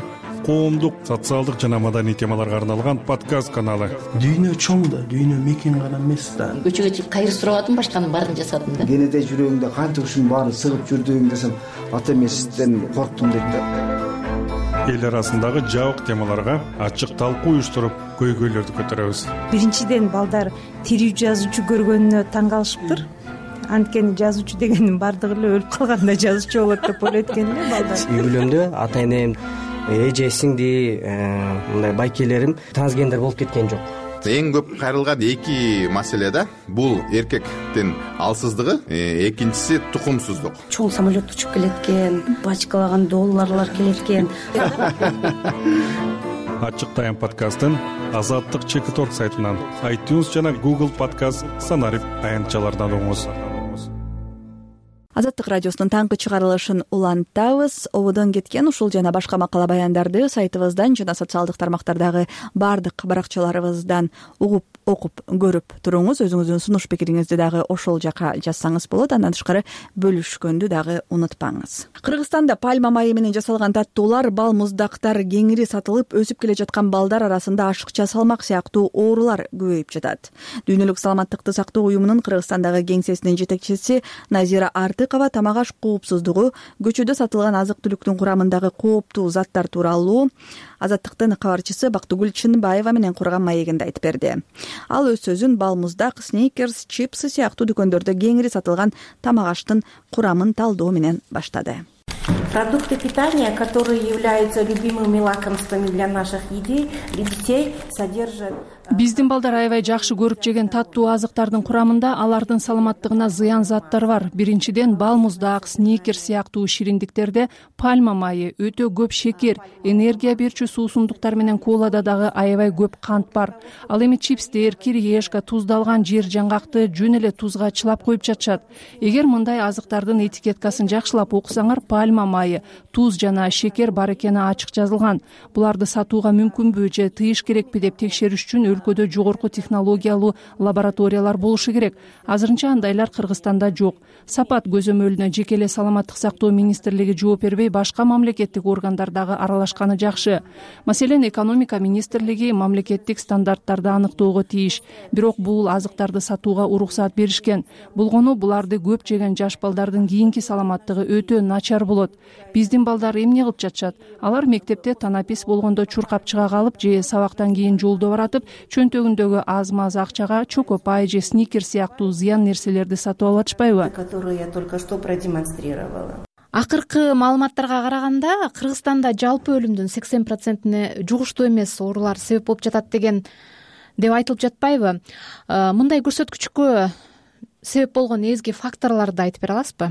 коомдук, социалдык жана маданий темаларга арналган подкаст каналы. Дүйнө чоң да, дүйнө мекен гана эмес да. Көчөгө чыгып кайыр сурабадым, башканын баарын жасадым да. Кенеде жүрөгүңдө канча ушунун баары сыгып жүрдүң десем, ата эмесизден корктум дейт да. Эл арасындагы жабык темаларга ачык талкуу уюштуруп, көйгөйлөрдү көтөрөбүз. Биринчиден балдар тирүү жазуучу көргөнүнө таң калышыптыр. Анткени жазуучу дегендин баардыгы эле өлүп калганда жазуучу болот деп ойлойт экен эле балдар. Үй бүлөмдө ата энем, эже, сиңди, мындай байкелерим трансгендер болуп кеткен жок. Эң көп кайрылган эки маселе да. Бул эркектин алсыздыгы, экинчиси тукумсуздук. Чоң самолет учуп келет экен, бачкалаган долларлар келет экен. Ачык тайм подкастын Азаттык Чекиторг сайтынан, iTunes жана Google подкаст санарип аянтчалардан угуңуз. Азаттык радиосунун таңкы чыгарылышын улантабыз. Ободон кеткен ушул жана башка макала баяндарды сайтыбыздан жана социалдык тармактардагы бардык баракчаларыбыздан угуп, окуп, көрүп туруңуз. Өзүңүздүн сунуш пикириңизди дагы ошол жака жазсаңыз болот. Андан тышкары бөлүшкөндү дагы унутпаңыз. Кыргызстанда пальма майы менен жасалган таттуулар, бал муздактар кеңири сатылып, өсүп келе жаткан балдар арасында ашыкча салмак сыяктуу оорулар көбөйүп жатат. Дүйнөлүк саламаттыкты сактоо уюмунун Кыргызстандагы кеңсесинин жетекчиси Назира Артыкова тамак аш коопсуздугу, көчөдө сатылган азык-түлүктүн курамындагы кооптуу заттар тууралуу Азаттыктын кабарчысы Бактыгүл Чынбаева менен курган маегинде айтып берди. Ал өз сөзүн бал муздак, сникерс, чипсы сыяктуу дүкөндөрдө кеңири сатылган тамак аштын курамын талдоо менен баштады. Продукты питания, которые являются любимыми лакомствами для наших детей, содержат... Биздин балдар аябай жакшы көрүп жеген таттуу азыктардын курамында алардын саламаттыгына зыян заттар бар. Биринчиден бал муздак, сникерс сыяктуу шириндиктерде пальма майы, өтө көп шекер, энергия берчү суусундуктар менен колада дагы аябай көп кант бар. Ал эми чипстер, кириешка, туздалган жер жаңгакты жөн эле тузга чылап коюп жатышат. Эгер мындай азыктардын этикеткасын жакшылап окусаңар, пальма майы, туз жана шекер бар экени ачык жазылган. Буларды сатууга мүмкүнбү же тыйыш керекпи деп текшериш үчүн өлкөдө жогорку технологиялуу лабораториялар болушу керек. Азырынча андайлар Кыргызстанда жок. Сапат көзөмөлүнө жеке эле саламаттык сактоо министрлиги жооп бербей, башка мамлекеттик органдар дагы аралашканы жакшы. Маселен, экономика министрлиги мамлекеттик стандарттарды аныктоого тийиш. Бирок бул азыктарды сатууга уруксат беришкен. Болгону буларды көп жеген жаш балдардын кийинки саламаттыгы өтө начар болот. Биздин балдар эмне кылып жатышат? Алар мектепте танапис болгондо чуркап чыга калып же сабактан кийин жолдо баратып, чөнтөгүндөгү аз-маз акчага чокопай же сникер сыяктуу зыян нерселерди сатып алып атышпайбы? Которую я только что продемонстрировала. Акыркы маалыматтарга караганда, Кыргызстанда жалпы өлүмдүн 80%-ине жугуштуу эмес оорулар себеп болуп жатат деп айтылып жатпайбы? Мындай көрсөткүчкө себеп болгон эзги факторлорду айтып бере аласызбы?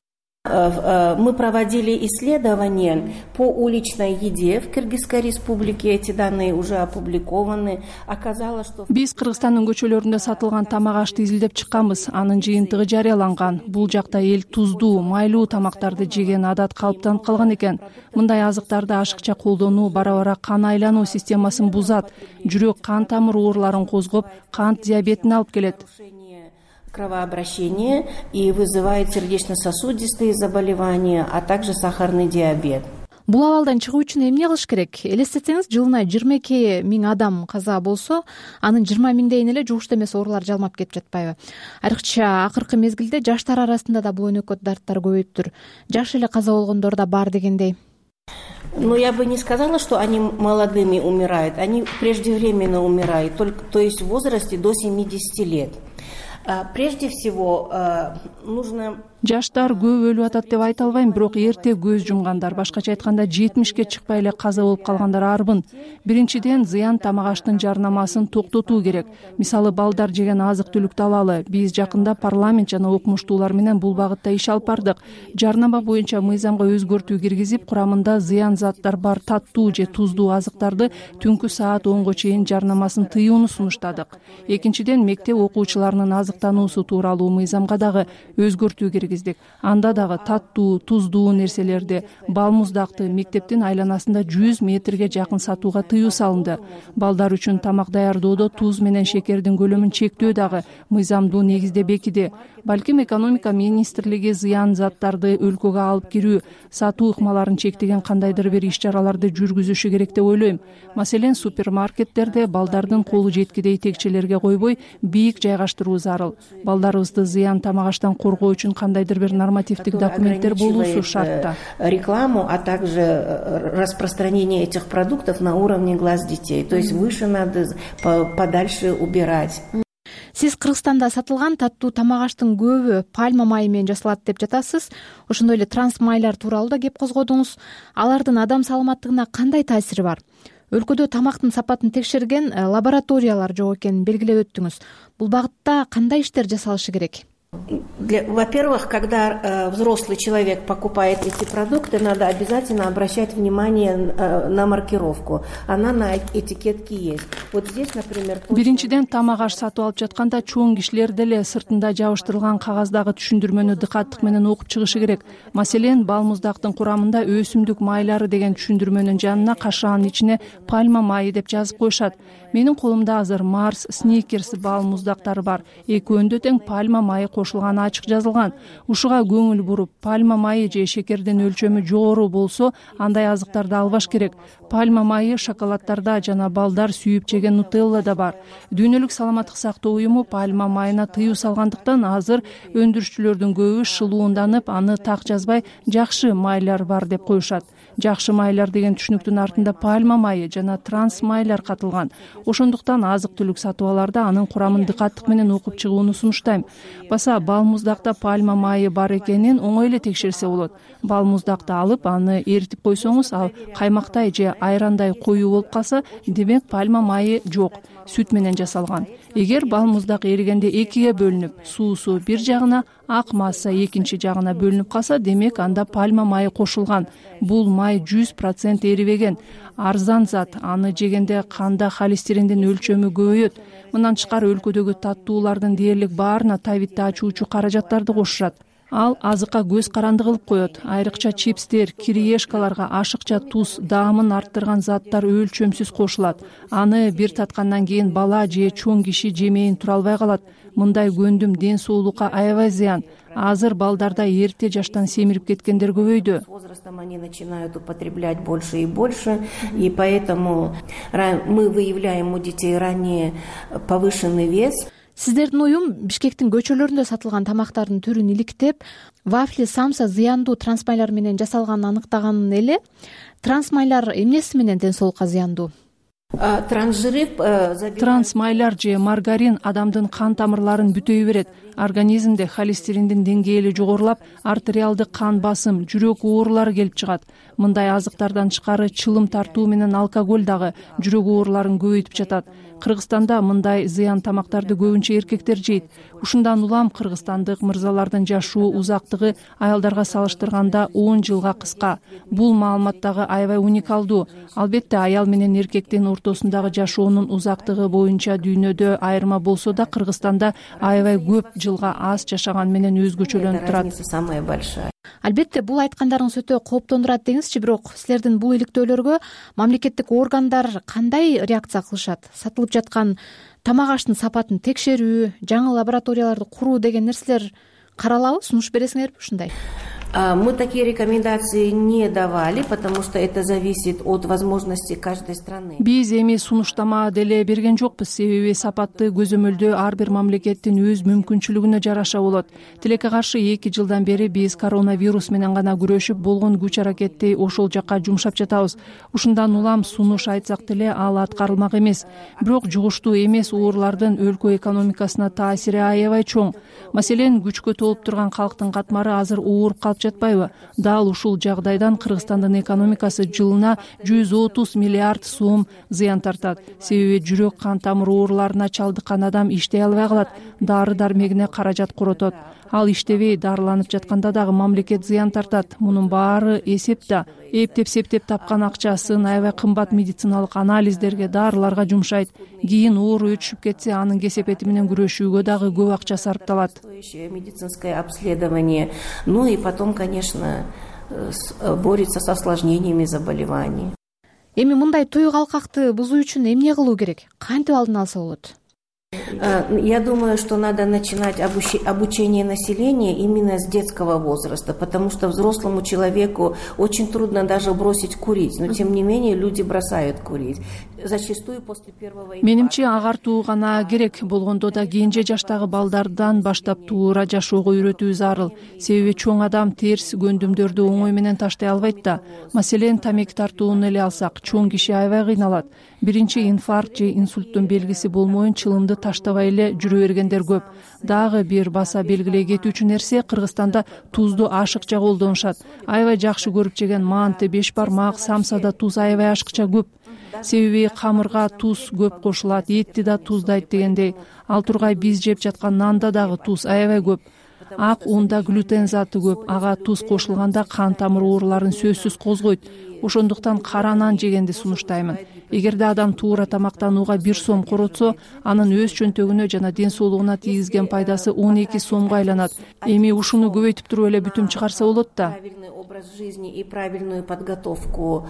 Мы проводили исследования по уличной еде в Кыргызской республике. Эти данные уже опубликованы. Оказалось, что... Биз Кыргызстандын көчөлөрүндө сатылган тамак ашты изилдеп чыкканбыз. Анын жыйынтыгы жарыяланган. Бул жакта эл туздуу, майлуу тамактарды жеген адат калыптанып калган экен. Мындай азыктарды ашыкча колдонуу бара-бара кан айлануу системасын бузат. Жүрөк кан тамыр ооруларын козгоп, кант диабетин алып келет. Кровообращение и вызывает сердечно-сосудистые заболевания, а также сахарный диабет. Бул абалдан чыгуу үчүн эмне кылыш керек? Элестетсеңиз, жылына 22 000 адам каза болсо, анын 20 000дейин эле жугуштуу эмес оорулар жалмап кетип жатпайбы? Айрыкча акыркы мезгилде жаштар арасында да бул өнөкөт дарттар көбөйүптүр. Жаш эле каза болгондор да бар дегендей. Но я бы не сказала, что они молодыми умирают. Они преждевременно умирают, то есть в возрасте до 70 лет. Прежде всего, нужно... Жаштар көп өлүп атат деп айта албайм, бирок эрте көз жумгандар, башкача айтканда 70-ке чыкпай эле каза болуп калгандар арбын. Биринчиден, зыян тамак аштын жарнамасын токтотуу керек. Мисалы, балдар жеген азык-түлүктү алалы. Биз жакында парламент жана окумуштуулар менен бул багытта иш алып бардык. Жарнама боюнча мыйзамга өзгөртүү киргизип, курамында зыян заттар бар таттуу же туздуу азыктарды түнкү саат 10го чейин жарнамасын тыюуну сунуштадык. Экинчиден, мектеп окуучуларынын азыктануусу тууралуу мыйзамга дагы өзгөртүү киргизип киргиздик. Анда дагы таттуу, туздуу нерселерди, бал муздакты мектептин айланасында 100 метрге жакын сатууга тыюу салынды. Балдар үчүн тамак даярдоодо туз менен шекердин көлөмүн чектөө дагы мыйзамдуу негизде бекиди. Балким экономика министрлиги зыян заттарды өлкөгө алып кирүү, сатуу ыкмаларын чектеген кандайдыр бир иш-чараларды жүргүзүшү керек деп ойлойм. Маселен, супермаркеттерде балдардын колу жеткидей текчелерге койбой, бийик жайгаштыруу зарыл. Балдарыбызды зыян тамак аштан коргоо үчүн кандайдыр бир нормативдик документтер болуусу шартта. Рекламу, а также распространение этих продуктов на уровне глаз детей. То есть выше надо, подальше убирать. Сиз Кыргызстанда сатылган таттуу тамак аштын көбү пальма майы менен жасалат деп жатасыз. Ошондой эле транс майлар тууралуу да кеп козгодуңуз. Алардын адам саламаттыгына кандай таасири бар? Өлкөдө тамактын сапатын текшерген лабораториялар жок экенин белгилеп өттүңүз. Бул багытта кандай иштер жасалышы керек? Во-первых, когда взрослый человек покупает эти продукты, надо обязательно обращать внимание на маркировку. Она на этикетке есть. Вот здесь, например... Биринчиден, тамак аш сатып алып жатканда чоң кишилер деле сыртында жабыштырылган кагаздагы түшүндүрмөнү дыкаттык менен окуп чыгышы керек. Маселен, бал муздактын курамында өсүмдүк майлары деген түшүндүрмөнүн жанына кашаанын ичине пальма майы деп жазып коюшат. Менин колумда азыр Марс, Сникерс бал муздактары бар. Экөөндө тең пальма майы кошулганы ачык жазылган. Ушуга көңүл буруп, пальма майы же шекердин өлчөмү жогору болсо, андай азыктарды албаш керек. Пальма майы шоколадтарда жана балдар сүйүп жеген нутеллада бар. Дүйнөлүк саламаттык сактоо уюму пальма майына тыюу салгандыктан азыр өндүрүүчүлөрдүн көбү шылуунданып, аны так жазбай жакшы майлар бар деп коюшат. Жакшы майлар деген түшүнүктүн артында пальма майы жана транс майлар катылган. Ошондуктан азык-түлүк сатып аларда анын курамын дыкаттык менен окуп чыгууну сунуштайм. Баса бал муздакта пальма майы бар экенин оңой эле текшерсе болот. Бал муздакты алып, аны эритип койсоңуз, ал каймактай же айрандай коюу болуп калса, демек пальма майы жок, сүт менен жасалган. Эгер бал муздак эригенде экиге бөлүнүп, суусу бир жагына, ак масса экинчи жагына бөлүнүп калса, демек анда пальма майы кошулган. Бул май 100% эрибеген, арзан зат. Аны жегенде канда холестериндин өлчөмү көбөйөт. Мындан тышкары өлкөдөгү таттуулардын дээрлик баарына табитти ачуучу каражаттарды кошушат. Ал азыкка көз каранды кылып коет. Айрыкча чипстер, кириешкаларга ашыкча туз, даамын арттырган заттар өлчөмсүз кошулат. Аны бир таткандан кийин бала же чоң киши жемейин тура албай калат. Мындай көндүм ден соолукка аябай зыян. Азыр балдарда эрте жаштан семирип кеткендер көбөйдү. С возрастом они начинают употреблять больше и больше, и поэтому мы выявляем у детей ранее повышенный вес. Сиздердин уюм Бишкектин көчөлөрүндө сатылган тамактардын түрүн иликтеп, вафли, самса зыяндуу трансмайлар менен жасалганын аныктаган эле. Трансмайлар эмнеси менен ден соолукка зыяндуу? Трансмайлар же маргарин адамдын кан тамырларын бүтөй берет. Организмде холестериндин деңгээли жогорулап, артериалды кан басым, жүрөк оорулары келип чыгат. Мындай азыктардан тышкары чылым тартуу менен алкоголь дагы жүрөк ооруларын көбөйтүп жатат. Кыргызстанда мындай зыян тамактарды көбүнчө эркектер жейт. Ушундан улам кыргызстандык мырзалардын жашоо узактыгы аялдарга салыштырганда 10 жылга кыска. Бул маалымат дагы аябай уникалдуу. Албетте аял менен эркектин ортосундагы жашоонун узактыгы боюнча дүйнөдө айырма болсо да, Кыргызстанда аябай көп жылга аз жашаган менен өзгөчөлөнүп турат. Албетте бул айткандарыңыз өтө кооптондурат деңизчи, бирок силердин бул иликтөөлөргө мамлекеттик органдар кандай реакция кылышат? Сатылып жаткан тамак аштын сапатын текшерүү, жаңы лабораторияларды куруу деген нерселер каралабы, сунуш бересиңерби ушундай? Мы такие рекомендации не давали, потому что это зависит от возможностей каждой страны. Биз эми сунуштама деле берген жокпуз, себеби сапатты көзөмөлдөө ар бир мамлекеттин өз мүмкүнчүлүгүнө жараша болот. Тилекке каршы 2 жылдан бери биз коронавирус менен гана күрөшүп, болгон күч аракетти ошол жакка жумшап жатабыз. Ушундан улам сунуш айтсак деле ал аткарылмак эмес. Бирок жугуштуу эмес оорулардын өлкө экономикасына таасири аябай чоң. Маселен, күчкө толуп турган калктын катмары азыр ооруп калып жатпайбы? Дал ушул жагдайдан Кыргызстандын экономикасы жылына 130 миллиард сом зыян тартат. Себеби жүрөк кан тамыр ооруларына чалдыккан адам иштей албай калат, дары дармегине каражат коротот. ал иштебей дарыланып жатканда дагы мамлекет зыян тартат. Мунун баары эсеп да. Эптеп септеп тапкан акчасын аябай кымбат медициналык анализдерге, дарыларга жумшайт. Кийин оору өчүшүп кетсе, анын кесепети менен күрөшүүгө дагы көп акча сарпталат. Медицинское обследование. Ну и потом, конечно, борется с осложнениями заболеваний. Эми мындай той калкакты бузуу үчүн эмне кылуу керек? Кантип алдын алса болот? Я думаю, что надо начинать обучение населения именно с детского возраста, потому что взрослому человеку очень трудно даже бросить курить, но тем не менее люди бросают курить. Зачастую после первого... Менимче агартуу гана керек, болгондо да кенже жаштагы балдардан баштап туура жашоого үйрөтүү зарыл. Себеби чоң адам терс көндүмдөрдү оңой менен таштай албайт да. Маселен, тамеки тартууну эле алсак, чоң киши аябай кыйналат. Биринчи инфаркт же инсульттун белгиси болмоюн чылымды таштабай эле жүрө бергендер көп. Дагы бир баса белгилей кетүүчү нерсе, Кыргызстанда тузду ашыкча колдонушат. Аябай жакшы көрүп жеген манты, беш бармак, самсада туз аябай ашыкча көп. Себеби камырга туз көп кошулат, этти да туздайт дегендей. Ал тургай биз жеп жаткан нанда дагы туз аябай көп. Ак унда глютен заты көп. Ага туз кошулганда кан тамыр ооруларын сөзсүз козгойт. Ошондуктан кара нан жегенди сунуштаймын. Эгерде адам туура тамактанууга 1 сом коротсо, анын өз чөнтөгүнө жана ден соолугуна тийгизген пайдасы 12 сомго айланат. Эми ушуну көбөйтүп туруп эле бүтүм чыгарса болот да. Правильный образ жизни и правильную подготовку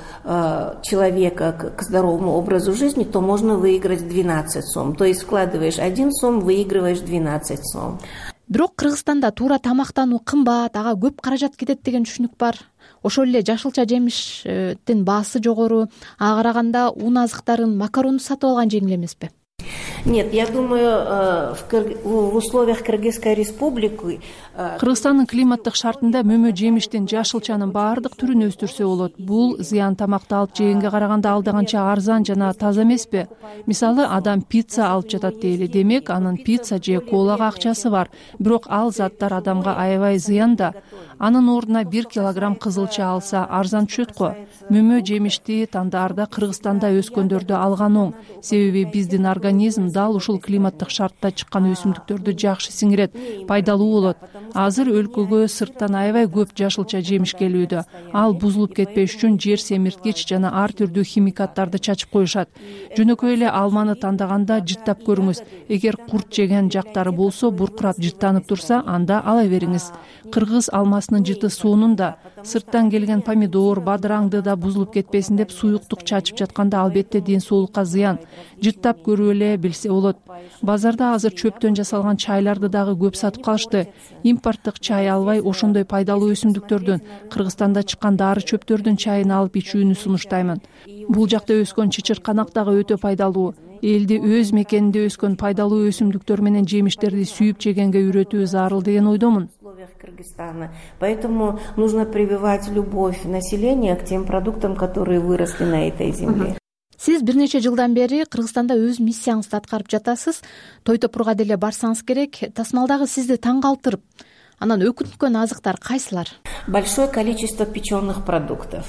человека к здоровому образу жизни, то можно выиграть 12 сом. То есть вкладываешь 1 сом, выигрываешь 12 сом. Бирок Кыргызстанда туура тамактануу кымбат, ага көп каражат кетет деген түшүнүк бар. Ошол эле жашылча жемиштин баасы жогору, ага караганда ун азыктарын, макаронду сатып алган жеңил эмеспи? Нет, я думаю, в условиях Кыргызской республики... Кыргызстандын климаттык шартында мөмө жемиштин, жашылчанын баардык түрүн өстүрсө болот. Бул зыян тамакты алып жегенге караганда алдаганча арзан жана таза эмеспи? Мисалы, адам пицца алып жатат дейли. Демек, анын пицца же колага акчасы бар. Бирок ал заттар адамга аябай зыян да. Анын ордуна 1 килограмм кызылча алса арзан түшөт го. Мөмө жемишти тандаарда Кыргызстанда өскөндөрдү алган оң. Себеби биздин организм дал ушул климаттык шартта чыккан өсүмдүктөрдү жакшы сиңирет, пайдалуу болот. Азыр өлкөгө сырттан аябай көп жашылча жемиш келүүдө. Ал бузулуп кетпеш үчүн жер семирткич жана ар түрдүү химикаттарды чачып коюшат. Жөнөкөй эле алманы тандаганда жыттап көрүңүз. Эгер курт жеген жактары болсо, буркурап жыттанып турса, анда ала бериңиз. Кыргыз алмасынын жыты суунун да, сырттан келген помидор, бадыраңды да бузулуп кетпесин деп суюктук чачып жатканда албетте ден соолукка зыян. Жыттап көрүп эле билсе болот. Базарда азыр чөптөн жасалган чайларды дагы көп сатып калышты. Импорттук чай албай, ошондой пайдалуу өсүмдүктөрдүн, Кыргызстанда чыккан дары чөптөрдүн чайын алып ичүүнү сунуштаймын. Бул жакта өскөн чычырканак дагы өтө пайдалуу. Элди өз мекенинде өскөн пайдалуу өсүмдүктөр менен жемиштерди сүйүп жегенге үйрөтүү зарыл деген ойдомун. Кыргызстана. Поэтому нужно прививать любовь населения к тем продуктам, которые выросли на этой земле. Сиз бир нече жылдан бери Кыргызстанда өз миссияңызды аткарып жатасыз. Той топурга деле барсаңыз керек. Тасмалдагы сизди таң калтырып, анан өкүнткөн азыктар кайсылар? Большое количество печёных продуктов.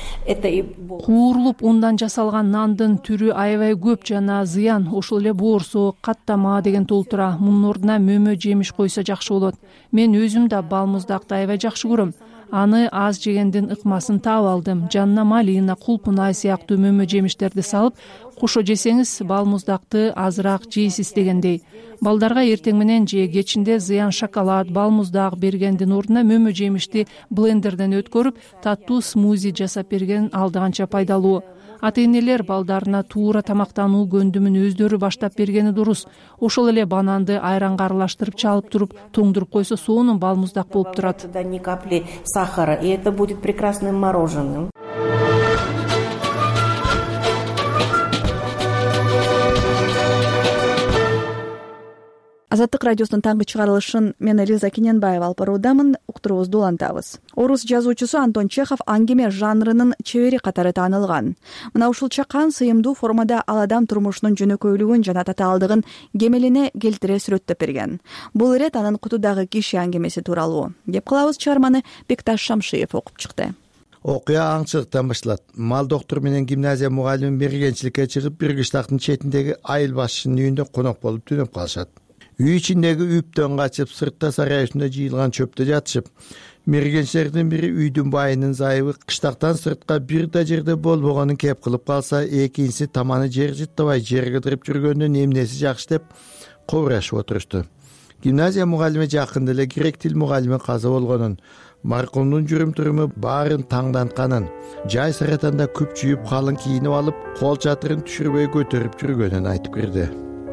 Куурулуп ундан жасалган нандын түрү аябай көп жана зыян. Ошол эле боорсок, каттама деген толтура. Мунун ордуна мөмө жемиш койсо жакшы болот. Мен өзүм да балмуздакты аябай жакшы көрөм. Аны аз жегендин ыкмасын таап алдым. Жанына малина, кулпунай сыяктуу мөмө жемиштерди салып, кошо жесеңиз балмуздакты азыраак жейсиз дегендей. Балдарга эртең менен же кечинде зыян шоколад, балмуздак бергендин ордуна мөмө жемишти блендерден өткөрүп, таттуу смузи жасап берген алдаганча пайдалуу. Ата-энелер балдарына туура тамактануу көндүмүн өздөрү баштап бергени дурус. Ошол эле бананды айранга аралаштырып чалып туруп, тоңдуруп койсо сонун балмуздак болуп турат. Ни капли сахара, и это будет прекрасным мороженым. Азаттык радиосунун таңкы чыгарылышын мен Элиза Кененбаева алып баруудамын, уктуруубузду улантабыз. Орус жазуучусу Антон Чехов аңгеме жанрынын чебери катары таанылган. Мына ушул чакан сыйымдуу формада ал адам турмушунун жөнөкөйлүгүн жана татаалдыгын кемелине келтире сүрөттөп берген. Бул ирет анын кутудагы киши аңгемеси тууралуу. Деп калабыз, чыгарманы Бекташ Шамшиев окуп чыкты. Окуя аңчылыктан башталат. Мал доктор менен гимназия мугалими мергенчиликке чыгып, бир кыштактын четиндеги айыл башчынын үйүндө конок болуп түнөп калышат. үй ичиндеги үйптөн качып сыртта сарай үстүндө жыйылган чөптө жатышып, мергенчилердин бири үйдүн байынын зайыбы кыштактан сыртка бир да жерде болбогонун кеп кылып калса, экинчиси таманы жер жыттабай жер кыдырып жүргөндөн эмнеси жакшы деп кобурашып отурушту. Гимназия мугалими жакында эле грек тил мугалими каза болгонун, маркумдун жүрүм-туруму баарын таңдантканын, жай саратанда күпчүйүп калың кийинип алып, кол чатырын түшүрбөй көтөрүп жүргөнүн айтып кирди.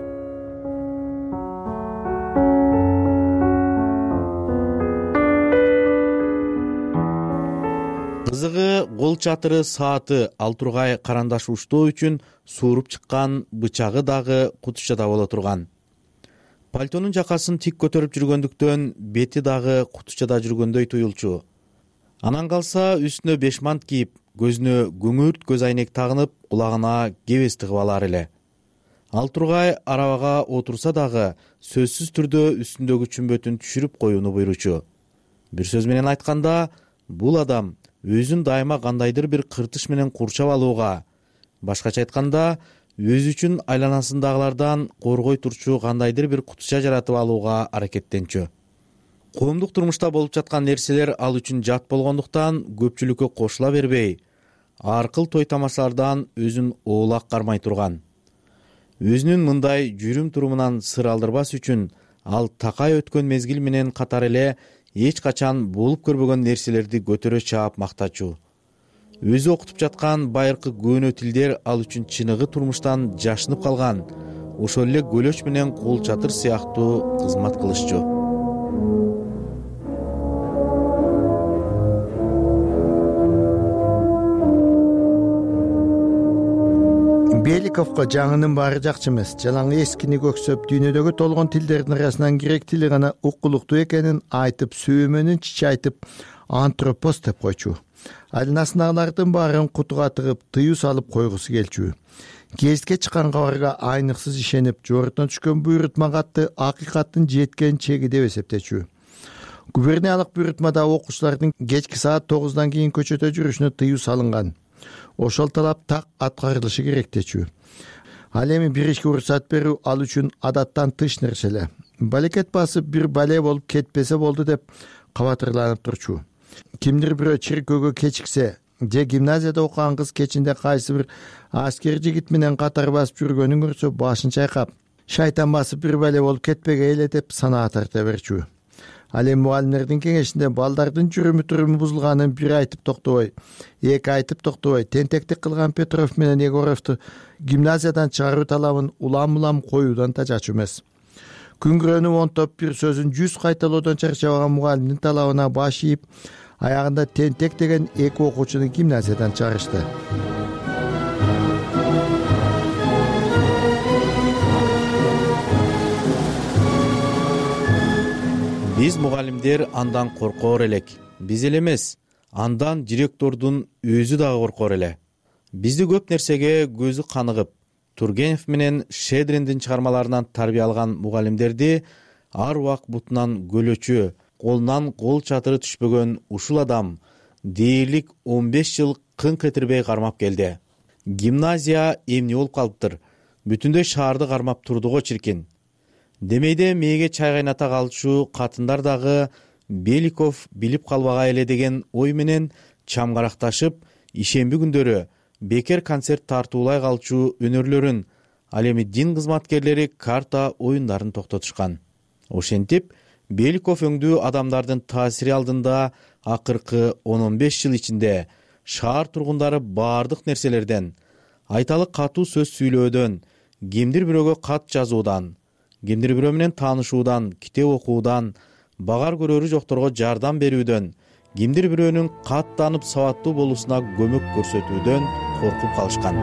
Кызыгы кол чатыры сааты ал тургай карандаш уштоо үчүн сууруп чыккан, бычагы дагы кутучада боло турган. Пальтонун жакасын тик көтөрүп жүргөндүктөн бети дагы кутучада жүргөндөй туюлчу. Анан калса үстүнө бешмант кийип, көзүнө күңүрт көз айнек тагынып, кулагына кебес тыгып алар эле. Ал тургай арабага отурса дагы сөзсүз түрдө үстүндөгү чүмбөтүн түшүрүп коюуну буйручу. Бир сөз менен айтканда, бул адам өзүн дайыма кандайдыр бир кыртыш менен курчап алууга, башкача айтканда, өзү үчүн айланасындагылардан коргой турчу кандайдыр бир кутуча жаратып алууга аракеттенчү. Коомдук турмушта болуп жаткан нерселер ал үчүн жат болгондуктан көпчүлүккө кошула бербей, аркыл той тамашалардан өзүн оолак кармай турган. Өзүнүн мындай жүрүм-турумунан сыр алдырбас үчүн ал такай өткөн мезгил менен катар эле эч качан болуп көрбөгөн нерселерди көтөрө чаап мактачу. Өзү окутуп жаткан байыркы көөнө тилдер ал үчүн чыныгы турмуштан жашынып калган, ошол эле көлөч менен кол чатыр сыяктуу кызмат кылышчу. Беликовго жаңынын баары жакчы эмес. Жалаң эскини көксөп, дүйнөдөгү толгон тилдердин арасынан грек тили гана уккулуктуу экенин айтып, сүйөмөнүн чичайтып, антропос деп койчу. Айланасындагылардын баарын кутуга тыгып, тыюу салып койгусу келчү. Гезитке чыккан кабарга айныксыз ишенип, жогорудон түшкөн буйрутма катты акыйкаттын жеткен чеги деп эсептечү. Губерниялык буйрутмада окуучулардын кечки саат 9-дан кийин көчөдө жүрүшүнө тыюу салынган. Ошол талап так аткарылышы керек дечү. Ал эми бир ишке уруксат берүү ал үчүн адаттан тыш нерсе эле. Балекет басып бир бале болуп кетпесе болду деп кабатырланып турчу. Кимдир бирөө чиркөөгө кечиксе, же гимназияда окуган кыз кечинде кайсы бир аскер жигит менен катар басып жүргөнүн көрсө, башын чайкап, шайтан басып бир бале болуп кетпеге эле деп санаа тарта берчү. Ал эми мугалимдердин кеңешинде балдардын жүрүмү-туруму бузулганын бир айтып токтобой, эки айтып токтобой, тентектик кылган Петров менен Егоровду гимназиядан чыгаруу талабын улам-улам коюудан тажачу эмес. Күнгөрөнүп онтоп бир сөзүн 100 кайталоодон чарчабаган мугалимдин талабына баш ийип, аягында тентек деген эки окуучуну гимназиядан чыгарышты. Биз мугалимдер андан коркоор элек. Биз эле эмес, андан директордун өзү дагы коркоор эле. Бизди көп нерсеге көзү каныгып, Тургенев менен Шедриндин чыгармаларынан тарбия алган мугалимдерди ар убак бутунан көлөчү, колунан кол чатыры түшпөгөн ушул адам дээрлик 15 жыл кын кетирбей кармап келди. Гимназия эмне болуп калыптыр? Бүтүндөй шаарды кармап турдуго чиркин. Демейде мээге чай кайната калчу катындар дагы Беликов билип калбага эле деген ой менен чамгаракташып, ишемби күндөрү бекер концерт тартуулай калчу өнөрлөрүн, ал эми дин кызматкерлери карта оюндарын токтотушкан. Ошентип, Беликов өңдүү адамдардын таасири алдында акыркы 10-15 жыл ичинде шаар тургундары баардык нерселерден, айталы катуу сөз сүйлөөдөн, кимдир бирөөгө кат жазуудан, кимдир бирөө менен таанышуудан, китеп окуудан, багар көрөрү жокторго жардам берүүдөн, кимдир бирөөнүн каттанып сабаттуу болуусуна көмөк көрсөтүүдөн коркуп калышкан.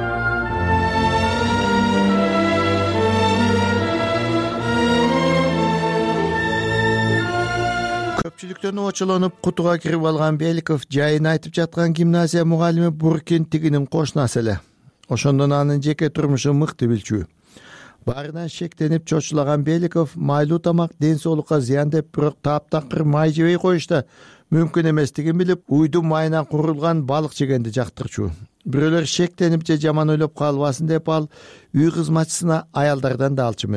Көпчүлүктөн очолонуп кутуга кирип алган Беликов жайын айтып жаткан гимназия мугалими Буркин тигинин кошунасы эле. Ошондон анын жеке турмушу мыкты билчү. Баарынан шектенип чочулаган Беликов майлуу тамак ден соолукка зыян деп, бирок таптакыр май жебей коюш да мүмкүн эместигин билип, уйдун майынан курулган балык жегенди жактырчу. Бирөөлөр шектенип же жаман ойлоп калбасын деп ал үй кызматчысына аялдардан да алчу эмес.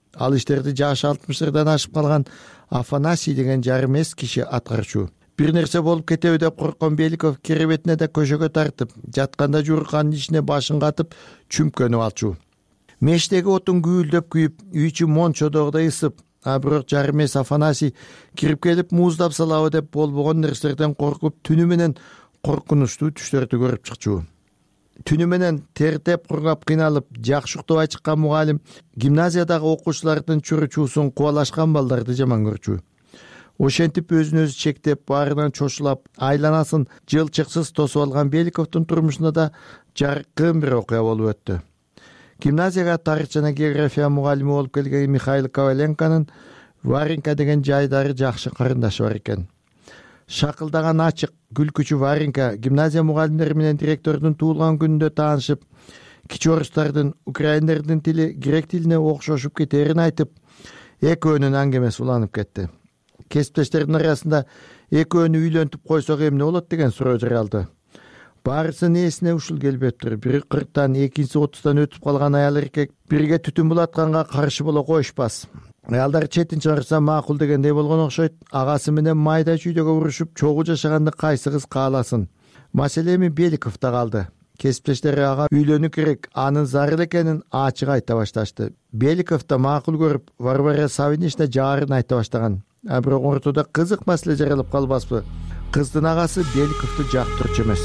Ал иштерди жашы 60-дан ашып калган Афанасий деген жарым эс киши аткарчу. Бир нерсе болуп кетеби деп корккон Беликов керебетине да көшөгө тартып, жатканда жуурканын ичине башын катып чүмкөнүп алчу. Мештеги отун күйүлдөп күйүп, үй ичи мончодогудай ысып, бирок жарым эс Афанасий кирип келип муздап салабы деп болбогон нерселерден коркуп, түнү менен коркунучтуу түштөрдү көрүп чыкчу. Түнү менен тертеп кургап кыйналып, жакшы уктабай чыккан мугалим гимназиядагы окуучулардын чуручуусун кубалашкан балдарды жаман көрчү. Ошентип өзүн өзү чектеп, баарынан чочулап, айланасын жылчыксыз тосуп алган Беликовдун турмушунда да жаркын бир окуя болуп өттү. Гимназияга тарых жана география мугалими болуп келген Михаил Коваленконун Варенька деген жайдары жакшы карындашы бар экен. Шакылдаган ачык, күлкүчү Варенька гимназия мугалимдери менен директордун туулган күнүндө таанышып, кичи орустардын, украиндердин тили грек тилине окшошуп кетерин айтып, экөөнүн аңгемеси уланып кетти. Кесиптештердин арасында экөөнү үйлөнтүп койсок эмне болот деген суроо жаралды. Баарысын эсине ушул келбептир. Бири 40-тан, экинчиси 30-тан өтүп калган аял эркек бирге түтүн булатканга каршы боло коюшпас. Аялдар четин чыгарса макул дегендей болгон окшойт. Агасы менен майда чүйдөгө урушуп, чогуу жашаганды кайсы кыз кааласын. Маселе эми Беликовдо калды. Кесиптештери ага үйлөнүү керек, анын зарыл экенин ачык айта башташты. Беликов да макул көрүп, Варвара Савинична жаарын айта баштаган. Бирок ортодо кызык маселе жаралып калбаспы? Кыздын агасы Беликовду жактырчу эмес.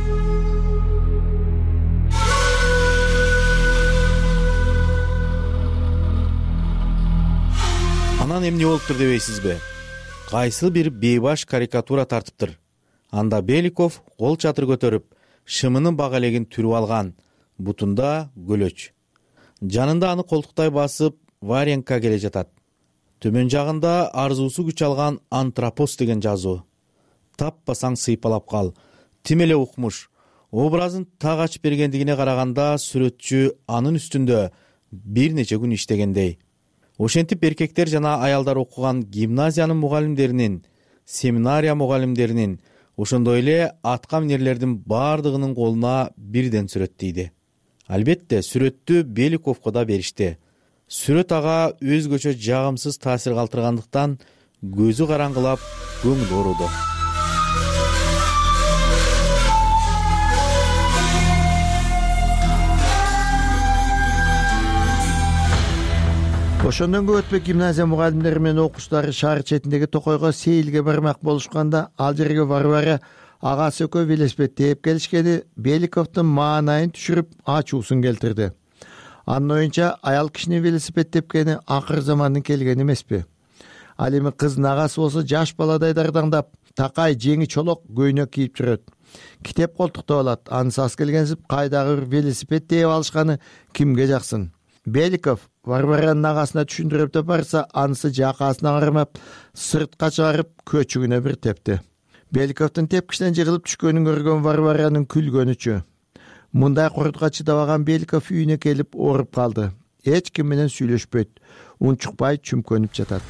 Анан эмне болуптур дебейсизби? Кайсы бир бейбаш карикатура тартыптыр. Анда Беликов кол чатыр көтөрүп, шымынын бак элегин түрүп алган, бутунда көлөч. Жанында аны колтуктай басып Варенька келе жатат. Төмөн жагында арзуусу күч алган антропос деген жазуу. Таппасаң сыйпалап кал. Тим эле укмуш. Образын так ачып бергендигине караганда сүрөтчү анын үстүндө бир нече күн иштегендей. Ошентип эркектер жана аялдар окуган гимназиянын мугалимдеринин, семинария мугалимдеринин, ошондой эле атка минерлердин баардыгынын колуна бирден сүрөт тийди. Албетте, сүрөттү Беликовго да беришти. Сүрөт ага өзгөчө жагымсыз таасир калтыргандыктан көзү караңгылап, көңүлү ооруду. Ошондон көп өтпөй гимназия мугалимдери менен окуучулары шаар четиндеги токойго сейилге бармак болушканда, ал жерге Варвара агасы экөө велосипед тээп келишкени Беликовдун маанайын түшүрүп ачуусун келтирди. Анын оюнча аял кишинин велосипед тепкени акыр замандын келгени эмеспи? Ал эми кыздын агасы болсо жаш баладай дардаңдап, такай жеңи чолок көйнөк кийип жүрөт. Китеп колтуктап алат. Анысы аз келгенсип кайдагы бир велосипед тээп алышканы кимге жаксын? Беликов Варваранын агасына түшүндүрүп деп барса, анысы жакасына кармап, сыртка чыгарып көчүгүнө бир тепти. Беликовдун тепкичинен жыгылып түшкөнүн көргөн Варваранын күлгөнүчү. Мындай курдукка чыдабаган Беликов үйүнө келип ооруп калды. Эч ким менен сүйлөшпөйт, унчукпай чүмкөнүп жатат.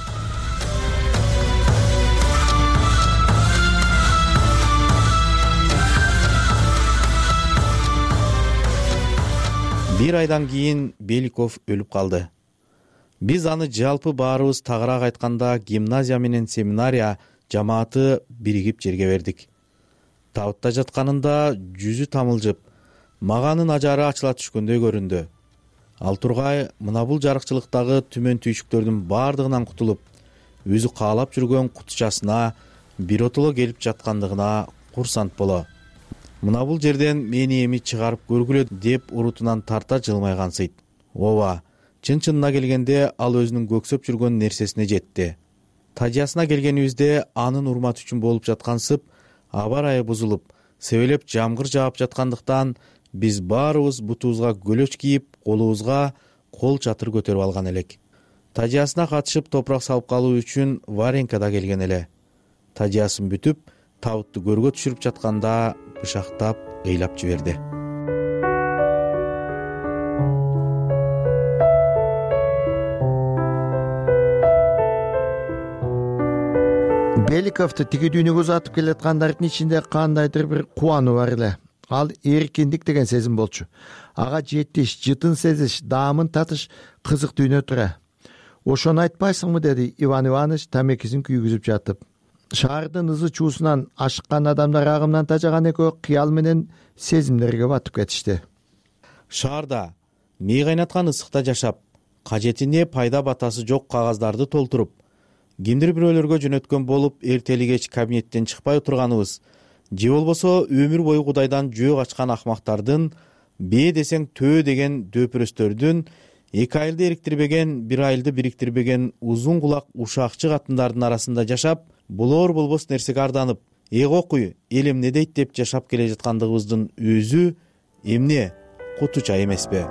Бир айдан кийин Беликов өлүп калды. Биз аны жалпы баарыбыз тагыраак айтканда гимназия менен семинария жамааты биригип жерге бердик. Табытта жатканында жүзү тамылжып, маганын ажары ачыла түшкөндөй көрүндү. Ал тургай мына бул жарыкчылыктагы түмөн түйшүктөрдүн баардыгынан кутулуп, өзү каалап жүргөн кутучасына биротоло келип жаткандыгына курсант боло. Мына бул жерден мени эми чыгарып көргүлө деп урутунан тарта жылмайгансыйт. Ооба, чын-чынына келгенде ал өзүнүн көксөп жүргөн нерсесине жетти. Тажиясына келгенибизде анын урматы үчүн болуп жаткансып, аба ырайы бузулуп, себелеп жамгыр жаап жаткандыктан биз баарыбыз бутубузга көлөч кийип, колубузга кол чатыр көтөрүп алган элек. Тажиясына катышып топурак салып калуу үчүн Варенька да келген эле. Тажиясын бүтүп, табытты көргө түшүрүп жатканда бышактап ыйлап жиберди. Беликовду тиги дүйнөгө узатып келаткандардын ичинде кандайдыр бир кубануу бар эле. Ал эркиндик деген сезим болчу. Ага жетиш, жытын сезиш, даамын татыш кызык дүйнө тура. Ошону айтпайсыңбы, деди Иван Иванович тамекисин күйгүзүп жатып. Шаардын ызы чуусунан ашыккан адамдар агымдан тажаган экөө кыял менен сезимдерге батып кетишти. Шаарда мээ кайнаткан ысыкта жашап, кажетине пайда батасы жок кагаздарды толтуруп, кимдир бирөөлөргө жөнөткөн болуп, эртели кеч кабинеттен чыкпай отурганыбыз же болбосо өмүр бою Кудайдан жөө качкан акмактардын, бээ десең төө деген дөпүрөстөрдүн, 2 айылды эриктирбеген, 1 айылды бириктирбеген узун кулак ушакчы катындардын арасында жашап, болор болбос нерсеге арданып, окуй, эл эмне дейт деп жашап келе жаткандыгыбыздын өзү эмне куту чай эмеспи?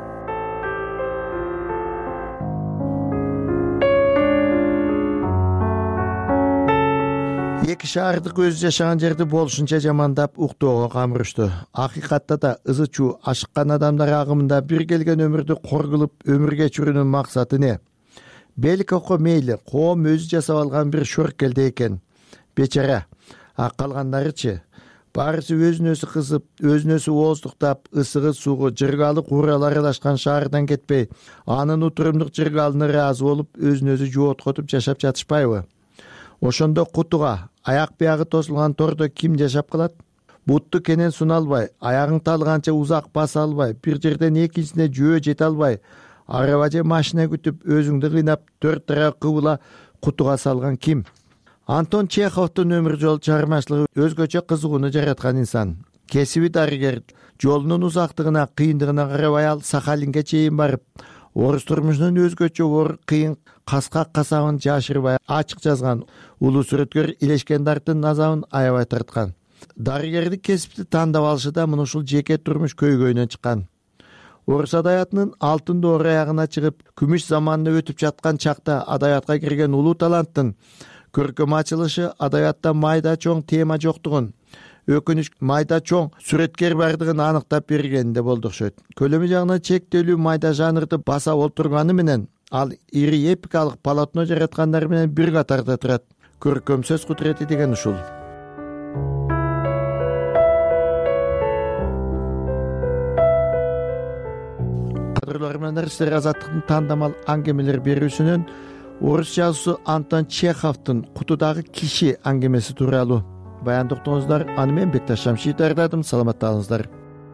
Эки шаардык өзү жашаган жерди болушунча жамандап уктоого камырышту. Акыйкатта да ызы чуу ашыккан адамдар агымында бир келген өмүрдү кор кылып өмүр кечирүүнүн максаты не? Белкoko мейли коом өзү жасап алган бир шөркелде экен. Бечара. А калгандарычы? Баарысы өзүн өзү кызып, өзүн өзү ооздуктап, ысыгы суугу жыргалы куурал аралашкан шаардан кетпей, анын утурумдук жыргалына ыраазы болуп, өзүн өзү жооткотуп жашап жатышпайбы? Ошондо кутуга аяк биягы тосулган тордо ким жашап калат? Бутту кенен суна албай, аягың талганча узак баса албай, бир жерден экинчисине жөө жете албай, араба же машина күтүп, өзүңдү кыйнап, 4 тарап кыбыла кутуга салган ким? Антон Чеховдун өмүр жол чыгармачылыгы өзгөчө кызыгууну жараткан инсан. Кесиби дарыгер, жолунун узактыгына, кыйындыгына карабай ал Сахалинге чейин барып, орус турмушунун өзгөчө оор кыйын каскак касабын жашырбай ачык жазган, улуу сүрөткөр Илешкендардын назабын аябай тарткан. Дарыгердик кесипти тандап алышы да мына ушул жеке турмуш көйгөйүнөн чыккан. Орус адабиятынын алтын доору аягына чыгып, күмүш заманына өтүп жаткан чакта адабиятка кирген улуу таланттын көркөм ачылышы адабиятта майда чоң тема жоктугун, өкүнүч майда чоң сүрөткер бардыгын аныктап бергенде болду окшойт. Көлөмү жагынан чектелүү майда жанрды баса олтурганы менен ал ири эпикалык полотно жараткандар менен бир катарда турат. Көркөм сөз кудурети деген ушул. Кадырлар менен сиздер Азаттыктын тандамал аңгемелер берүүсүнөн орус жазуусу Антон Чеховдун Кутудагы киши аңгемеси тууралуу баяндоктуңуздар. Аны мен Бекташ Шамшиев даярдадым. Саламатталыңыздар.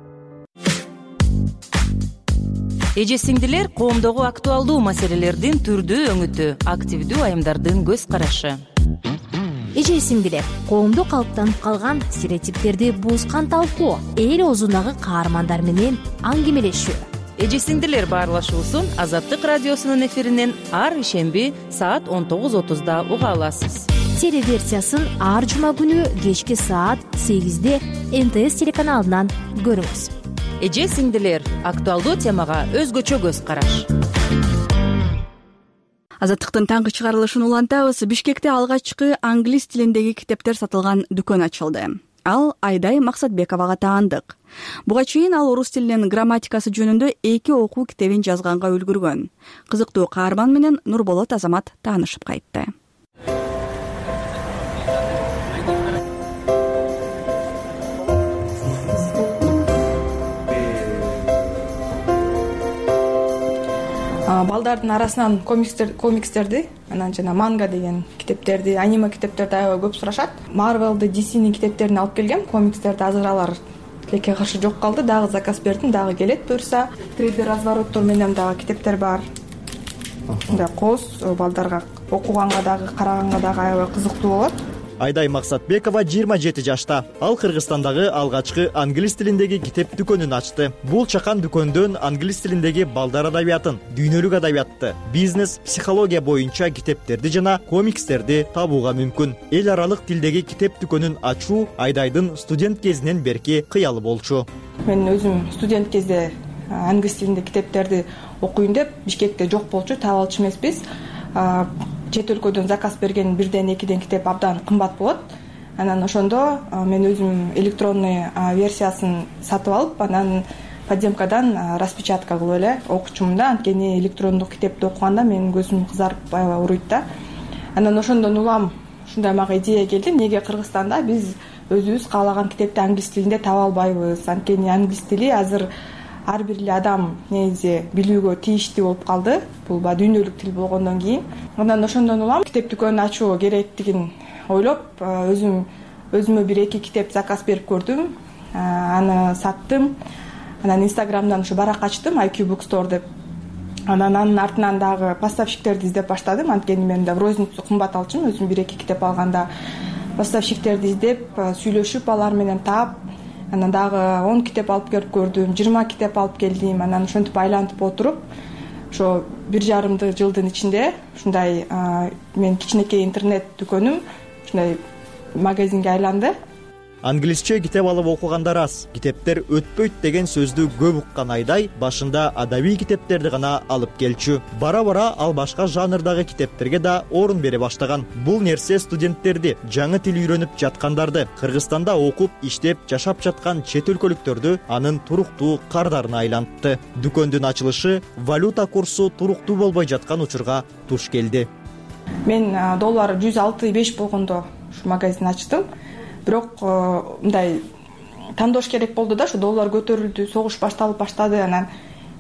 Эже сиңдилер, коомдогу актуалдуу маселелердин түрдүү өңүтү, активдүү айымдардын көз карашы. Эже сиңдилер, коомдо калыптанып калган стереотиптерди бузган талкуу, эл оозундагы каармандар менен аңгемелешүү. Эже сиңдилер баарлашуусун Азаттык радиосунун эфиринен ар ишемби саат 19:30 уга аласыз. Телеверсиясын ар жума күнү кечки саат 8 НТС телеканалынан көрүңүз. Эже сиңдилер, актуалдуу темага өзгөчө көз караш. Азаттыктын таңкы чыгарылышын улантабыз. Бишкекте алгачкы англис тилиндеги китептер сатылган дүкөн ачылды. Ал Айдай Максатбековага таандык. Буга чейин ал орус тилинин грамматикасы жөнүндө 2 окуу китебин жазганга үлгүргөн. Кызыктуу каарман менен Нурболот Азамат таанышып кайтты. Балдардын арасынан комикстерди, анан жана манга деген китептерди, аниме китептерди аябай көп сурашат. Marvel'ды, DC'нин китептерин алып келгем, комикстерди азыр алар тилекке каршы жок калды. Дагы заказ бердим, дагы келет буюрса. 3D развороттор менен дагы китептер бар. Мындай кооз балдарга окуганга дагы, караганга дагы аябай кызыктуу болот. Айдай Максатбекова 27 жашта. Ал Кыргызстандагы алгачкы англис тилиндеги китеп дүкөнүн ачты. Бул чакан дүкөндөн англис тилиндеги балдар адабиятын, дүйнөлүк адабиятты, бизнес, психология боюнча китептерди жана комикстерди табууга мүмкүн. Эл аралык тилдеги китеп дүкөнүн ачуу Айдайдын студент кезинен берки кыялы болчу. Мен өзүм студент кезде англис тилинде китептерди окуйм деп Бишкекте жок болчу, таап алчу эмеспиз. Чет өлкөдөн заказ берген 1-2 китеп абдан кымбат болот. Анан ошондо мен өзүм электронный версиясын сатып алып, анан подземкадан распечатка кылып эле окучумун да. Анткени электрондук китепти окуганда менин көзүм кызарып аябай уруйт да. Анан ошондон улам ушундай мага идея келди. Неге Кыргызстанда биз өзүбүз каалаган китепти англис тилинде таба албайбыз? Анткени англис тили азыр ар бир эле адам негизи билүүгө тийиштүү болуп калды, бул баягы дүйнөлүк тил болгондон кийин. Анан ошондон улам китеп дүкөнүн ачуу керектигин ойлоп, өзүмө 1-2 китеп заказ берип көрдүм, аны саттым. Анан инстаграмдан ушу барак ачтым, IQ Bookstore деп. Анан анын артынан дагы поставщиктерди издеп баштадым. Анткени мен да в розницу кымбат алчумун, өзүм 1-2 китеп алганда поставщиктерди издеп, сүйлөшүп алар менен таап, анан дагы 10 китеп алып келип көрдүм, 20 китеп алып келдим. Анан ошентип айлантып отуруп, ошо 1,5 жылдын ичинде ушундай мен кичинекей интернет дүкөнүм ушундай магазинге айланды. Англисче китеп алып окугандар аз, китептер өтпөйт деген сөздү көп уккан Айдай башында адабий китептерди гана алып келчү. Бара-бара ал башка жанрдагы китептерге да орун бере баштаган. Бул нерсе студенттерди, жаңы тил үйрөнүп жаткандарды, Кыргызстанда окуп, иштеп, жашап жаткан чет өлкөлүктөрдү анын туруктуу кардарына айлантты. Дүкөндүн ачылышы валюта курсу туруктуу болбой жаткан учурга туш келди. Мен доллар 106,5 болгондо ушу магазин ачтым. Бирок мындай тандош керек болду да, ушу доллар көтөрүлдү, согуш башталып баштады. Анан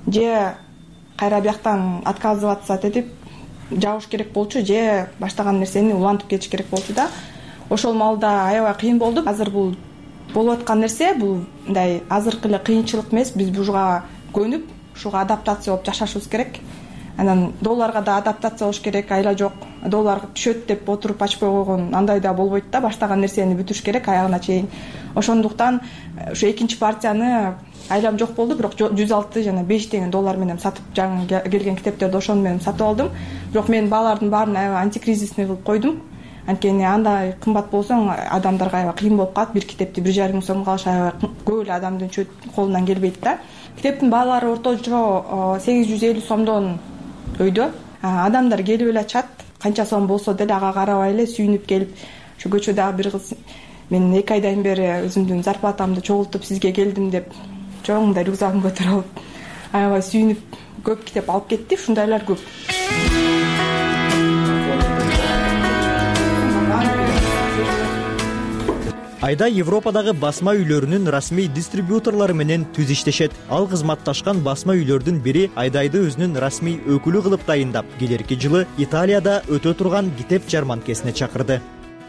же кайра бияктан отказываться этип жабыш керек болчу, же баштаган нерсени улантып кетиш керек болчу да. Ошол маалда аябай кыйын болду. Азыр бул болуп аткан нерсе, бул мындай азыркы эле кыйынчылык эмес, биз буга көнүп, ушуга адаптация болуп жашашыбыз керек. Анан долларга да адаптация болуш керек, айла жок. Доллар түшөт деп отуруп ачпай койгон андай да болбойт да, баштаган нерсени бүтүрүш керек аягына чейин. Ошондуктан ушу экинчи партияны айлам жок болду, бирок 106 жана 5 деген доллар менен сатып, жаңы келген китептерди ошону менен сатып алдым. Бирок мен баалардын баарын аябай антикризисный кылып койдум. Анткени андай кымбат болсоң адамдарга аябай кыйын болуп калат. Бир китепти 1,5 миң сомго алыш аябай көп эле адамдын колунан келбейт да. Китептин баалары орточо 850 сомдон өйдө. Адамдар келип эле ачат. Канча сом болсо деле ага карабай эле сүйүнүп келип, ошо көчөдөгү бир кыз мен 2 айдан бери өзүмдүн зарплатамды чогултуп сизге келдим деп чоң мындай рюкзагын көтөрүп алып, аябай сүйүнүп көп китеп алып кетти. Ушундайлар көп. Айдай Европадагы басма үйлөрүнүн расмий дистрибьюторлору менен түз иштешет. Ал кызматташкан басма үйлөрдүн бири Айдайды өзүнүн расмий өкүлү кылып дайындап, келерки жылы Италияда өтө турган китеп жарманкесине чакырды.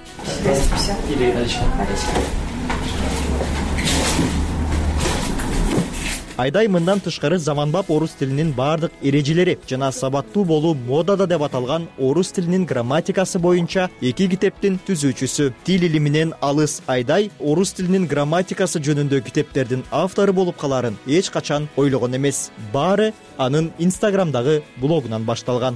Айдай мындан тышкары заманбап орус тилинин баардык эрежелери жана сабаттуу болуу модада деп аталган орус тилинин грамматикасы боюнча 2 китептин түзүүчүсү. Тил илиминен алыс Айдай орус тилинин грамматикасы жөнүндө китептердин автору болуп каларын эч качан ойлогон эмес. Баары анын Инстаграмдагы блогунан башталган.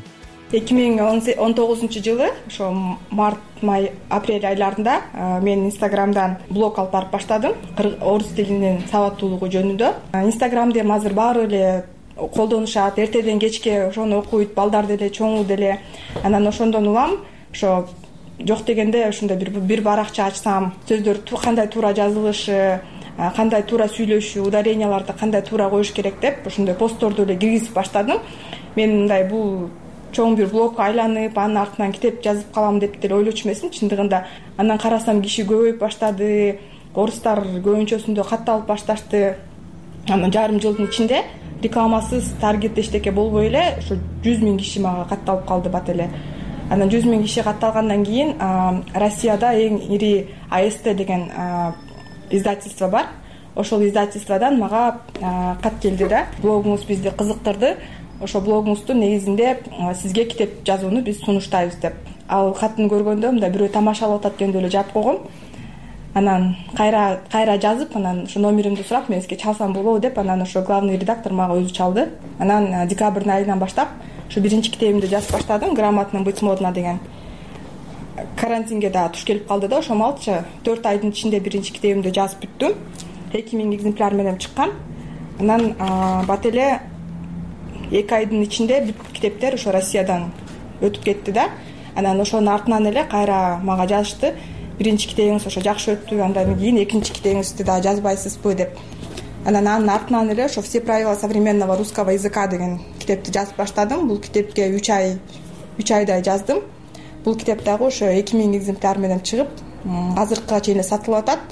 2019 жылы ошо март, май, апрель айларында мен Инстаграмдан блог алып барып баштадым орус тилинин сабаттуулугу жөнүндө. Инстаграмды азыр баары эле колдонушат, эртеден кечке ошону окуйт, балдар деле, чоңу деле. Анан ошондон улам ошо жок дегенде ушундай бир баракча ачсам, сөздөр кандай туура жазылышы, кандай туура сүйлөшүү, ударенияларды кандай туура коюш керек деп ошондой постторду эле киргизип баштадым. Мен мындай бул чоң бир блогко айланып, анын артынан китеп жазып калам деп деле ойлочу эмесмин чындыгында. Анан карасам киши көбөйүп баштады, орустар көбүнчөсүндө катталып башташты. Анан жарым жылдын ичинде рекламасыз таргет эчтеке болбой эле ошо 100 000 киши мага катталып калды бат эле. Анан 100 000 киши катталгандан кийин Россияда эң ири АСТ деген издательство бар. Ошол издательстводан мага кат келди да. Блогуңуз бизди кызыктырды. Ошо блогуңуздун негизинде сизге китеп жазууну биз сунуштайбыз деп. Ал катын көргөндө мындай бирөө тамашалап атат дегенде эле жаап койгом. Анан кайра жазып, анан ошо номеримди сурап, мен сизге чалсам болобу деп, анан ошо главный редактор мага өзү чалды. Анан декабрдын айынан баштап ошо биринчи китебимди жазып баштадым, грамотно быть модно деген. Карантинге да туш келип калды да, ошо малчы 4 айдын ичинде биринчи китебимди жазып бүттүм. 2000 экземпляр менен чыккан. Анан бат эле 2 айдын ичинде бүт китептер ошо Россиядан өтүп кетти да. Анан ошонун артынан эле кайра мага жазышты. Биринчи китебиңиз ошо жакшы өттү, андан кийин экинчи китебиңизди да жазбайсызбы деп. Анан анын артынан эле ошо все правила современного русского языка деген китепти жазып баштадым. Бул китепке 3 айдай жаздым. Бул китеп дагы ошо 2000 экземпляр менен чыгып, азыркыга чейин сатылып атат.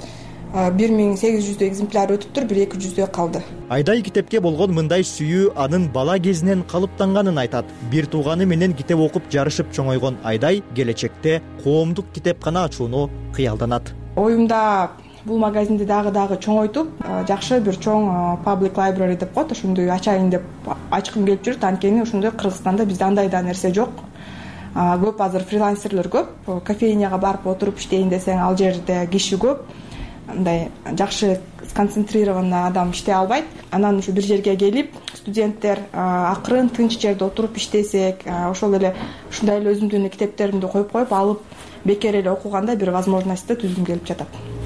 1800 экземпляр өтүптүр, 1200 калды. Айдай китепке болгон мындай сүйүү анын бала кезинен калыптанганын айтат. Бир тууганы менен китеп окуп жарышып чоңойгон Айдай келечекте коомдук китепкана ачууну кыялданат. Оюмда бул магазинди дагы чоңойтуп, жакшы бир чоң public library деп коет, ошондой ачайын деп ачкым келип жүрүп, анткени ошондой Кыргызстанда бизде андай да нерсе жок. Көп азыр фрилансерлер көп, кофейняга барып отуруп иштейин десең, ал жерде киши көп. Мындай жакшы сконцентрированный адам иштей албайт. Анан ушу бир жерге келип, студенттер акырын тынч жерде отуруп иштесек, ошол эле ушундай эле өзүмдүн китептеримди коюп алып, бекер эле окуганда бир возможностьты түзгүм келип жатат.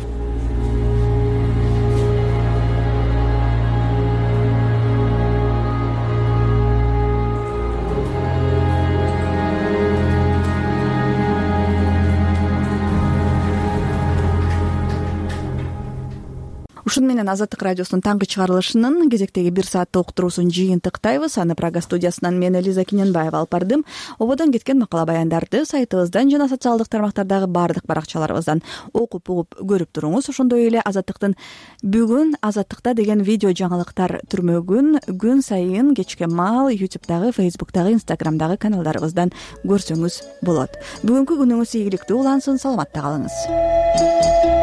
Ушуну менен Азаттык радиосунун таңкы чыгарылышынын кезектеги 1 сааттык уктуруусун жыйынтыктайбыз. Аны Прага студиясынан мен Элиза Кененбаева алып бардым. Ободон кеткен макала баяндарды сайтыбыздан жана социалдык тармактардагы баардык баракчаларыбыздан окуп угуп көрүп туруңуз. Ошондой эле Азаттыктын бүгүн Азаттыкта деген видео жаңылыктар түрмөгүн күн сайын кечке маал YouTube'дагы, Facebook'дагы, Instagram'дагы каналдарыбыздан көрсөңүз болот. Бүгүнкү күнүңүз ийгиликтүү улансын, саламатта калыңыз.